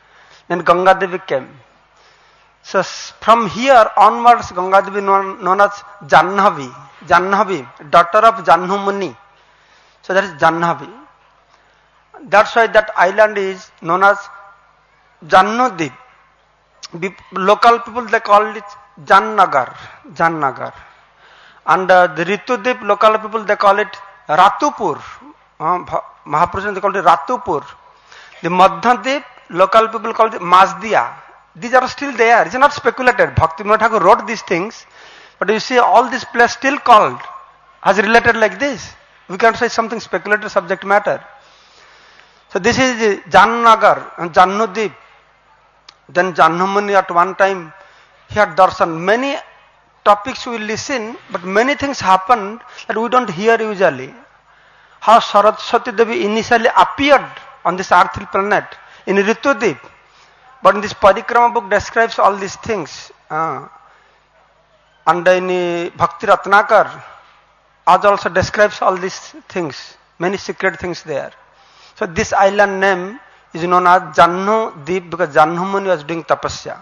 Then Ganga Devi came. So from here onwards, Ganga Devi known, known as Janhavi. Janhavi, daughter of Janhu Muni. So that is Janhavi. That's why that island is known as Jannudip. Local people, they call it Jannagar. Jannagar. And uh, the Ritudip, local people, they call it Ratupur. Uh, Mahaprabhu, they call it Ratupur. The Madhyadip, local people call it Mazdia. These are still there. It's not speculated. Bhaktivinoda Thakur wrote these things. But you see, all this place still called, has related like this. We can't say something speculative subject matter. So this is Jannagar and Jannudip. Then Janhumani at one time, he had darshan. Many topics we listen, but many things happened that we don't hear usually. How Saraswati Devi initially appeared on this earthly planet in Ritudip. But in this Parikrama book describes all these things. Uh, and in Bhakti Ratnakar, as also describes all these things. Many secret things there. So this island name is known as Janhu Deep because Janhu Muni was doing tapasya.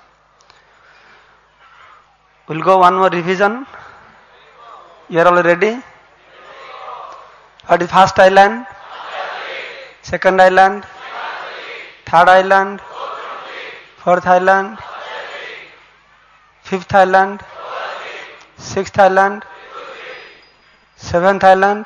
We'll go one more revision. You are all ready? What is first island? Second island? Third island? Fourth island? Fifth island? Sixth island? Seventh island?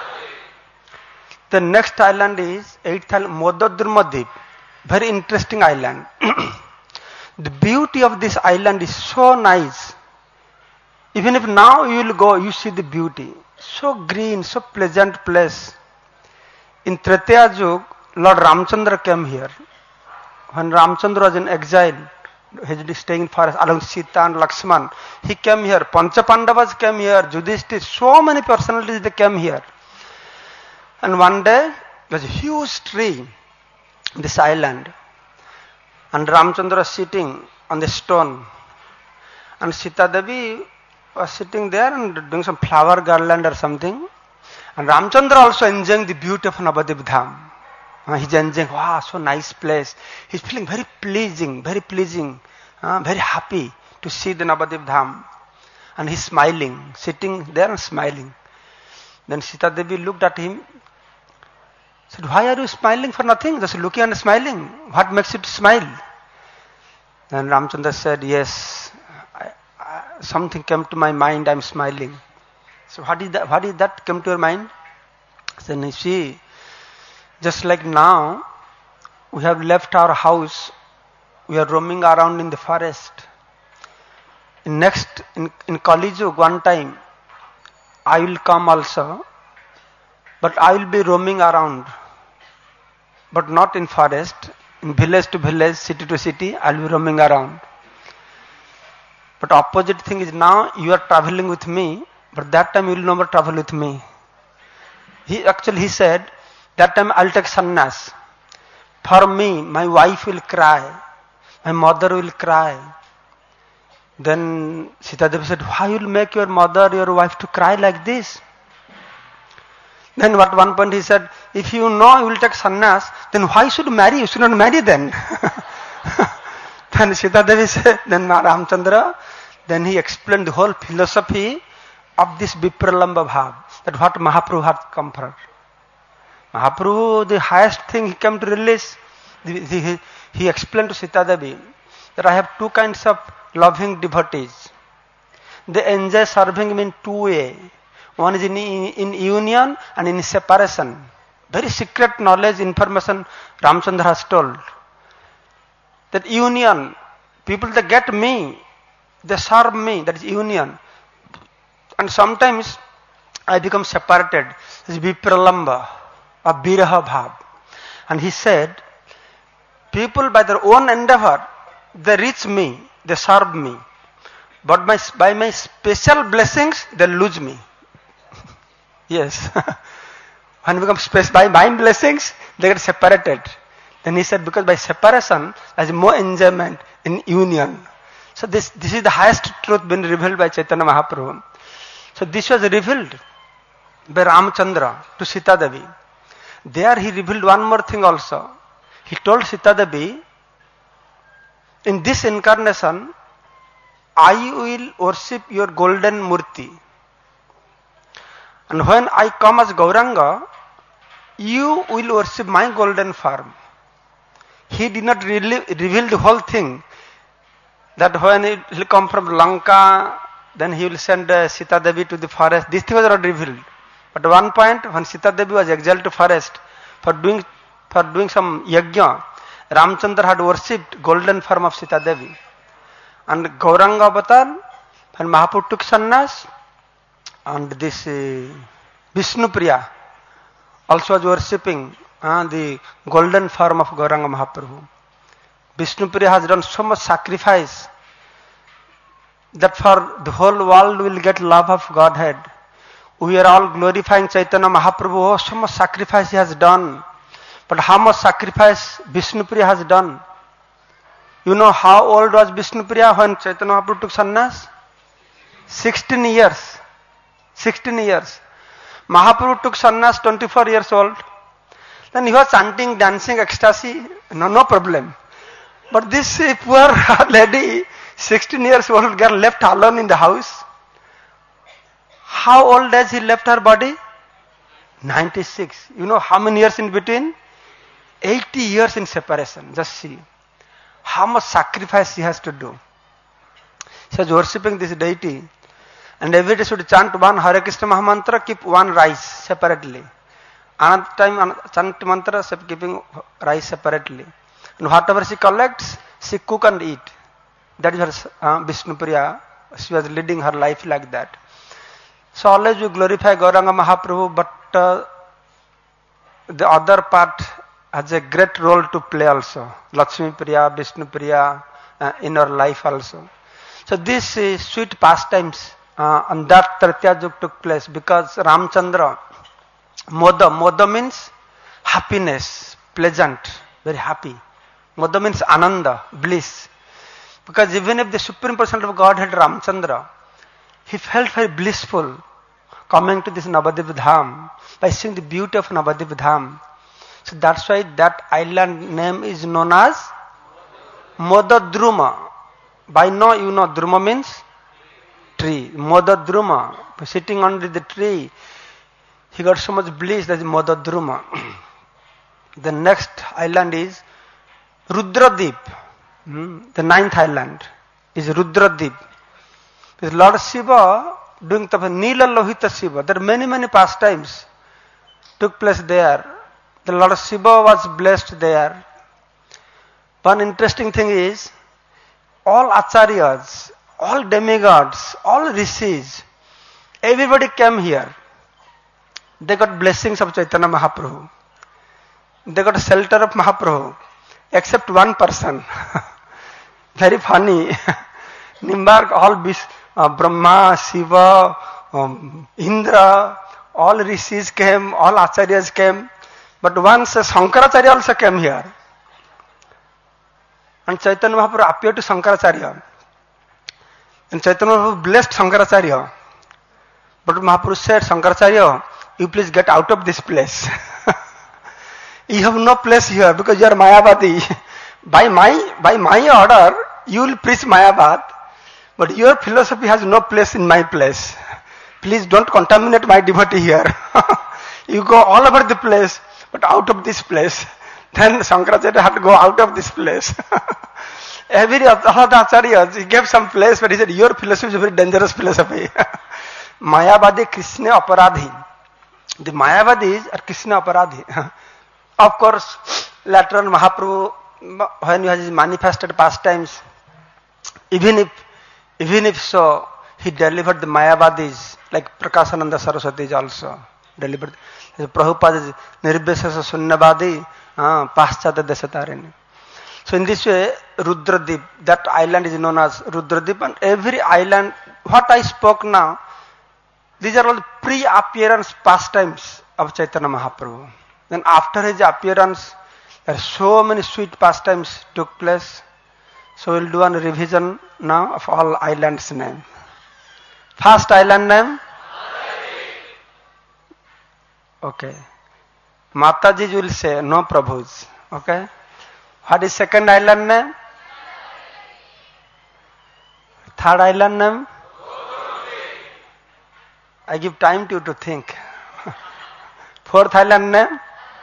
The next island is eighth island, Modadurma Deep. Very interesting island. The beauty of this island is so nice. Even if now you will go, you see the beauty. So green, so pleasant place. In Tretya Yug, Lord Ramchandra came here. When Ramchandra was in exile, he was staying in forest along Sita and Lakshman. He came here. Panchapandavas came here. Yudhishthira, so many personalities they came here. And one day, there was a huge tree in this island. And Ramchandra was sitting on the stone. And Sita Devi was sitting there and doing some flower garland or something. And Ramchandra also enjoying the beauty of Navadip Dham. Uh, he's enjoying, wow, so nice place. He's feeling very pleasing, very pleasing, uh, very happy to see the Navadip Dham. And he's smiling, sitting there and smiling. Then Sita Devi looked at him, said, why are you smiling for nothing? Just looking and smiling. What makes you to smile? Then Ramchandra said, yes, I, I, something came to my mind, I'm smiling. So what is that, what is that came to your mind? Then you see, just like now, we have left our house, we are roaming around in the forest. In next, in, in Kali Yuga, one time, I will come also, but I will be roaming around, but not in forest, in village to village, city to city, I will be roaming around. But opposite thing is now, you are traveling with me, but that time you will never travel with me. He actually, he said, that time I'll take sannyas. For me, my wife will cry, my mother will cry. Then Sita Devi said, why will make your mother, your wife to cry like this? Then at one point he said, if you know you will take sannyas, then why should you marry? You should not marry then. Then Sita Devi said, then Ramchandra, then he explained the whole philosophy of this Vipralamba Bhav, that what Mahaprabhu had come for. Mahaprabhu, the highest thing he came to release, he, he explained to Sita Devi that I have two kinds of loving devotees. They enjoy serving me in two ways. One is in, in union and in separation. Very secret knowledge, information Ramchandra has told. That union, people that get me, they serve me, that is union. And sometimes I become separated. This is Vipralamba, a Viraha Bhav. And he said, people by their own endeavor, they reach me, they serve me. But by, by my special blessings, they lose me. Yes. When we become space, by my blessings, they get separated. Then he said, because by separation, there is more enjoyment in union. So this, this is the highest truth been revealed by Chaitanya Mahaprabhu. So this was revealed by Ramchandra to Sita Devi. There he revealed one more thing also. He told Sita Devi in this incarnation, I will worship your golden murti. And when I come as Gauranga, you will worship my golden form. He did not really reveal the whole thing. That when he will come from Lanka, then he will send uh, Sita Devi to the forest. This thing was not revealed. But at one point, when Sita Devi was exiled to forest for doing for doing some yajna, Ramchandra had worshipped golden form of Sita Devi. And Gauranga Avatar, when Mahaprabhu took sannyas, and this uh, Vishnu Priya also was worshipping uh, the golden form of Gauranga Mahaprabhu. Vishnu Priya has done so much sacrifice that for the whole world will get love of Godhead. We are all glorifying Chaitanya Mahaprabhu. Oh, so much sacrifice he has done. But how much sacrifice Vishnu Priya has done? You know how old was Vishnu Priya when Chaitanya Mahaprabhu took sannyas? sixteen years. sixteen years. Mahaprabhu took sannyas twenty-four years old. Then he was chanting, dancing, ecstasy. No, no problem. But this poor lady, sixteen years old girl, left alone in the house. How old has he left her body? ninety-six. You know how many years in between? eighty years in separation. Just see how much sacrifice he has to do. He was worshipping this deity, and every day should chant one Hare Krishna Mahamantra, keep one rice separately. Another time chant mantra, keeping rice separately. And whatever she collects, she cook and eat. That is her uh, Vishnu Priya. She was leading her life like that. So always we glorify Gauranga Mahaprabhu, but uh, the other part has a great role to play also. Lakshmi Priya, Vishnu Priya uh, in our life also. So these uh, sweet pastimes uh, on that Tritya Yug took place because Ramchandra, Moda, Moda means happiness, pleasant, very happy. Moda means Ananda, bliss. Because even if the Supreme Person of Godhead Ramchandra, he felt very blissful coming to this Navadip Dham by seeing the beauty of Navadip Dham. So that's why that island name is known as Modadruma. By now you know Druma means tree. Modadruma. Sitting under the tree, he got so much bliss, that is Modadruma. The next island is Rudradip. Hmm? The ninth island is Rudradip. With Lord Shiva doing the Nila Lohita Shiva. There are many, many pastimes took place there. The Lord Shiva was blessed there. One interesting thing is, all acharyas, all demigods, all rishis, everybody came here. They got blessings of Chaitanya Mahaprabhu. They got shelter of Mahaprabhu, except one person. Very funny. Nimbark, all bis, uh, Brahma, Shiva, um, Indra, all rishis came, all acharyas came. But once uh, Shankaracharya also came here. And Chaitanya Mahaprabhu appeared to Shankaracharya. And Chaitanya Mahaprabhu blessed Shankaracharya. But Mahaprabhu said, Shankaracharya, you please get out of this place. You have no place here because you are Mayavadi. By my, by my order, you will preach Mayavad. But your philosophy has no place in my place. Please don't contaminate my devotee here. You go all over the place, but out of this place. Then Shankaracharya had to go out of this place. Every all the acharyas, he gave some place, but he said, your philosophy is a very dangerous philosophy. Mayavadi Krishna Aparadhi. The Mayavadis are Krishna Aparadhi. Of course, later on Mahaprabhu, when he has manifested pastimes, even if, even if so, he delivered the Mayavadis, like Prakashananda Saraswati is also delivered. Prabhupada is Nirbesasa Sunnavadi, Paschata Desatarini. So in this way, Rudradip, that island is known as Rudradip, and every island, what I spoke now, these are all pre-appearance pastimes of Chaitanya Mahaprabhu. Then after his appearance, there are so many sweet pastimes took place. So we'll do a revision now of all islands' name. First island name? Okay. Mataji will say, no Prabhus. Okay. What is second island name? Third island name? I give time to you to think. Fourth island name?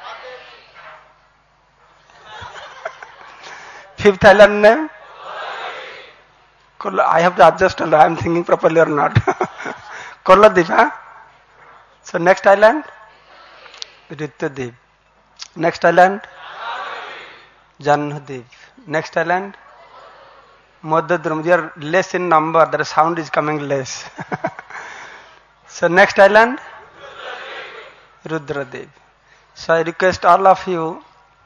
Fifth island name? I have to adjust whether I am thinking properly or not. Kolladeep, huh? So next island? Rityadeep. Next island? Janhadeep. Next island? Madhadrum. They are less in number, the sound is coming less. So next island? Rudradeep. So I request all of you,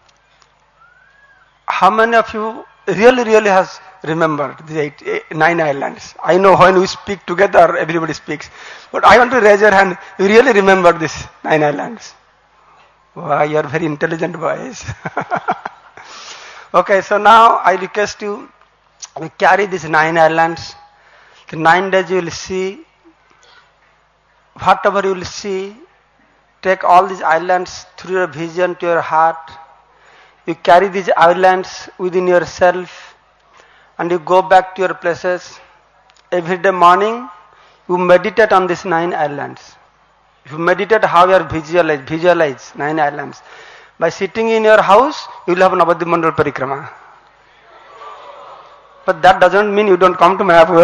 how many of you really, really has remembered the eight, eight, nine islands? I know when we speak together, everybody speaks. But I want to raise your hand. You really remember these nine islands? Wow, you are very intelligent boys. Okay, so now I request you, we carry these nine islands. The nine days you will see, whatever you will see, take all these islands through your vision to your heart. You carry these islands within yourself and you go back to your places. Every day morning, you meditate on these nine islands. You meditate how you are visualize, visualize nine islands. By sitting in your house, you will have Navadvip Mandal Parikrama. But that doesn't mean you don't come to Mayapur.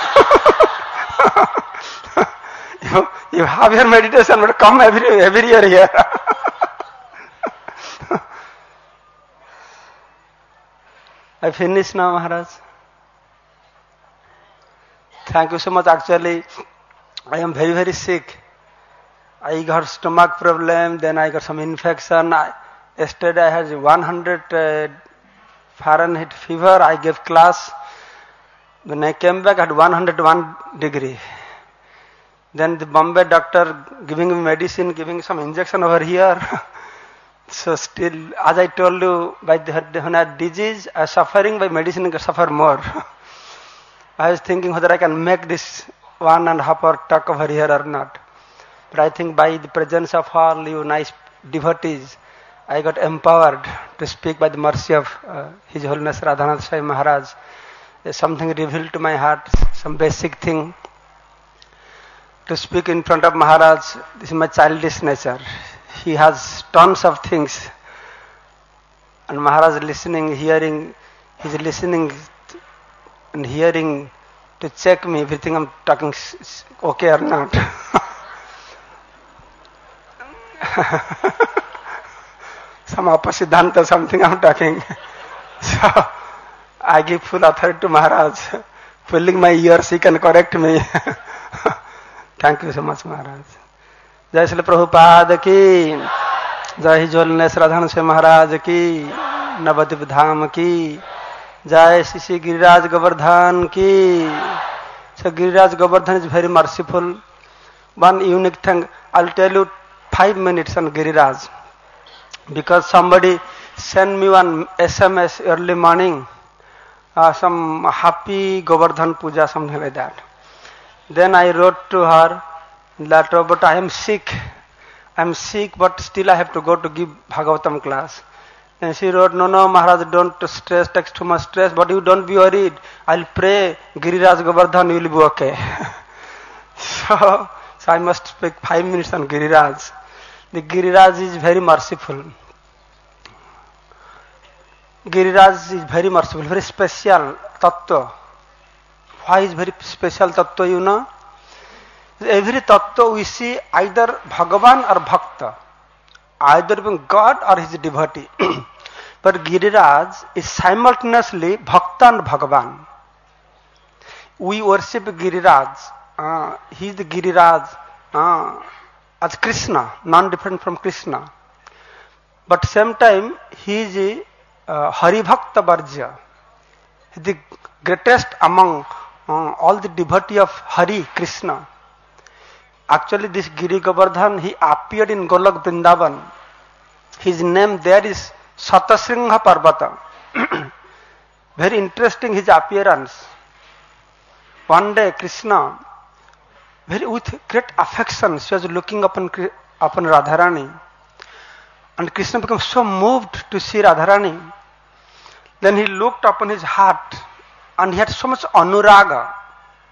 you, you have your meditation, but come every, every year here. I finished now, Maharaj. Thank you so much. Actually, I am very, very sick. I got stomach problem, then I got some infection. I, yesterday I had one hundred uh, Fahrenheit fever. I gave class. When I came back, I had one hundred one degree. Then the Bombay doctor giving me medicine, giving some injection over here. So still, as I told you, by the, when I had disease, I was suffering, by medicine I suffer more. I was thinking whether I can make this one and a half hour talk over here or not. But I think by the presence of all you nice devotees, I got empowered to speak by the mercy of uh, His Holiness Radhanath Swami Maharaj. There's something revealed to my heart, some basic thing. To speak in front of Maharaj, this is my childish nature. He has tons of things. And Maharaj is listening, hearing, he is listening and hearing to check me, everything I'm talking okay or not. Some apasiddhanta, something I'm talking. So I give full authority to Maharaj. Filling my ears, he can correct me. Thank you so much, Maharaj. Jai Srila Prabhupada ki, Jai His Holiness Radhanath Swami Maharaj ki, Navadvip Dham ki, Jai Shri Giriraj Govardhan ki. So Giriraj Govardhan is very merciful. One unique thing, I'll tell you five minutes on Giriraj. Because somebody sent me one S M S early morning, uh, some happy Govardhan Puja, something like that. Then I wrote to her, later, but I am sick. I am sick, but still I have to go to give Bhagavatam class. And she wrote, no, no, Maharaj, don't stress, take too much stress, but you don't be worried. I'll pray, Giriraj Govardhan, you will be okay. so, so I must speak five minutes on Giriraj. The Giriraj is very merciful. Giriraj is very merciful, very special tattva. Why is very special tattva, you know? Every tattva we see either Bhagavan or Bhakta, either being God or his devotee. But Giriraj is simultaneously Bhakta and Bhagavan. We worship Giriraj. Uh, he is the Giriraj uh, as Krishna, non-different from Krishna. But same time, he is a uh, Hari Bhakta Varjya. He is the greatest among uh, all the devotee of Hari, Krishna. Actually, this Giri Govardhan, he appeared in Golok Vrindavan. His name there is Satasringha Parvata. Very interesting his appearance. One day, Krishna, very with great affection, she was looking upon, upon Radharani. And Krishna became so moved to see Radharani. Then he looked upon his heart and he had so much anuraga.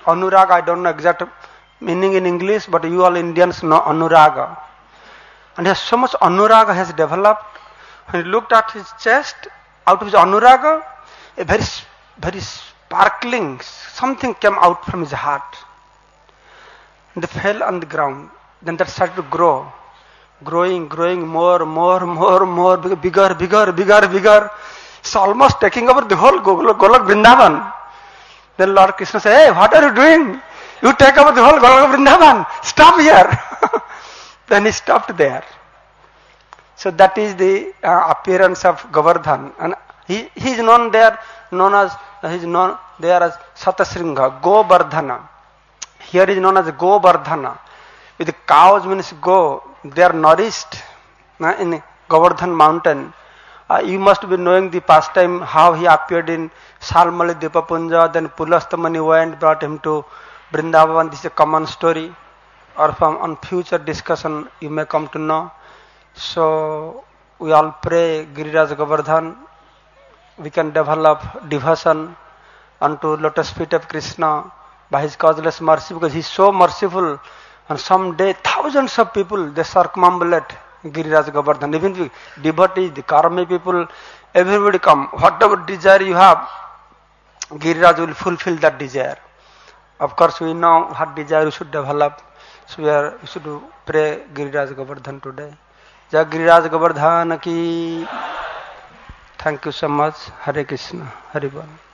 Anuraga, I don't know exact meaning in English, but you all Indians know Anuraga. And has so much Anuraga has developed. When he looked at his chest, out of his Anuraga, a very, very sparkling, something came out from his heart. And they fell on the ground. Then that started to grow. Growing, growing more, more, more, more, bigger, bigger, bigger, bigger. It's almost taking over the whole Golok, Golok Vrindavan. Then Lord Krishna said, hey, what are you doing? You take over the whole Golok Vrindavan. Stop here. Then he stopped there. So that is the uh, appearance of Govardhan. And he, he is known there, known as, he is known there as Satasringa, Govardhana. Here is known as Govardhana. With the cows means go, they are nourished uh, in Govardhan mountain. Uh, you must be knowing the pastime, how he appeared in Salmali Dipapunja, then Pulastamani went, brought him to Vrindavan. This is a common story. Or from on future discussion, you may come to know. So, we all pray Giriraj Govardhan. We can develop devotion unto lotus feet of Krishna by his causeless mercy, because he is so merciful. And someday thousands of people, they circumambulate Giriraj Govardhan. Even the devotees, the karmi people, everybody come. Whatever desire you have, Giriraj will fulfill that desire. Of course, we know what desire we should develop. So we, are, we should pray Giriraj Govardhan today. Jai Giriraj Govardhan ki. Thank you so much. Hare Krishna. Hare Bol.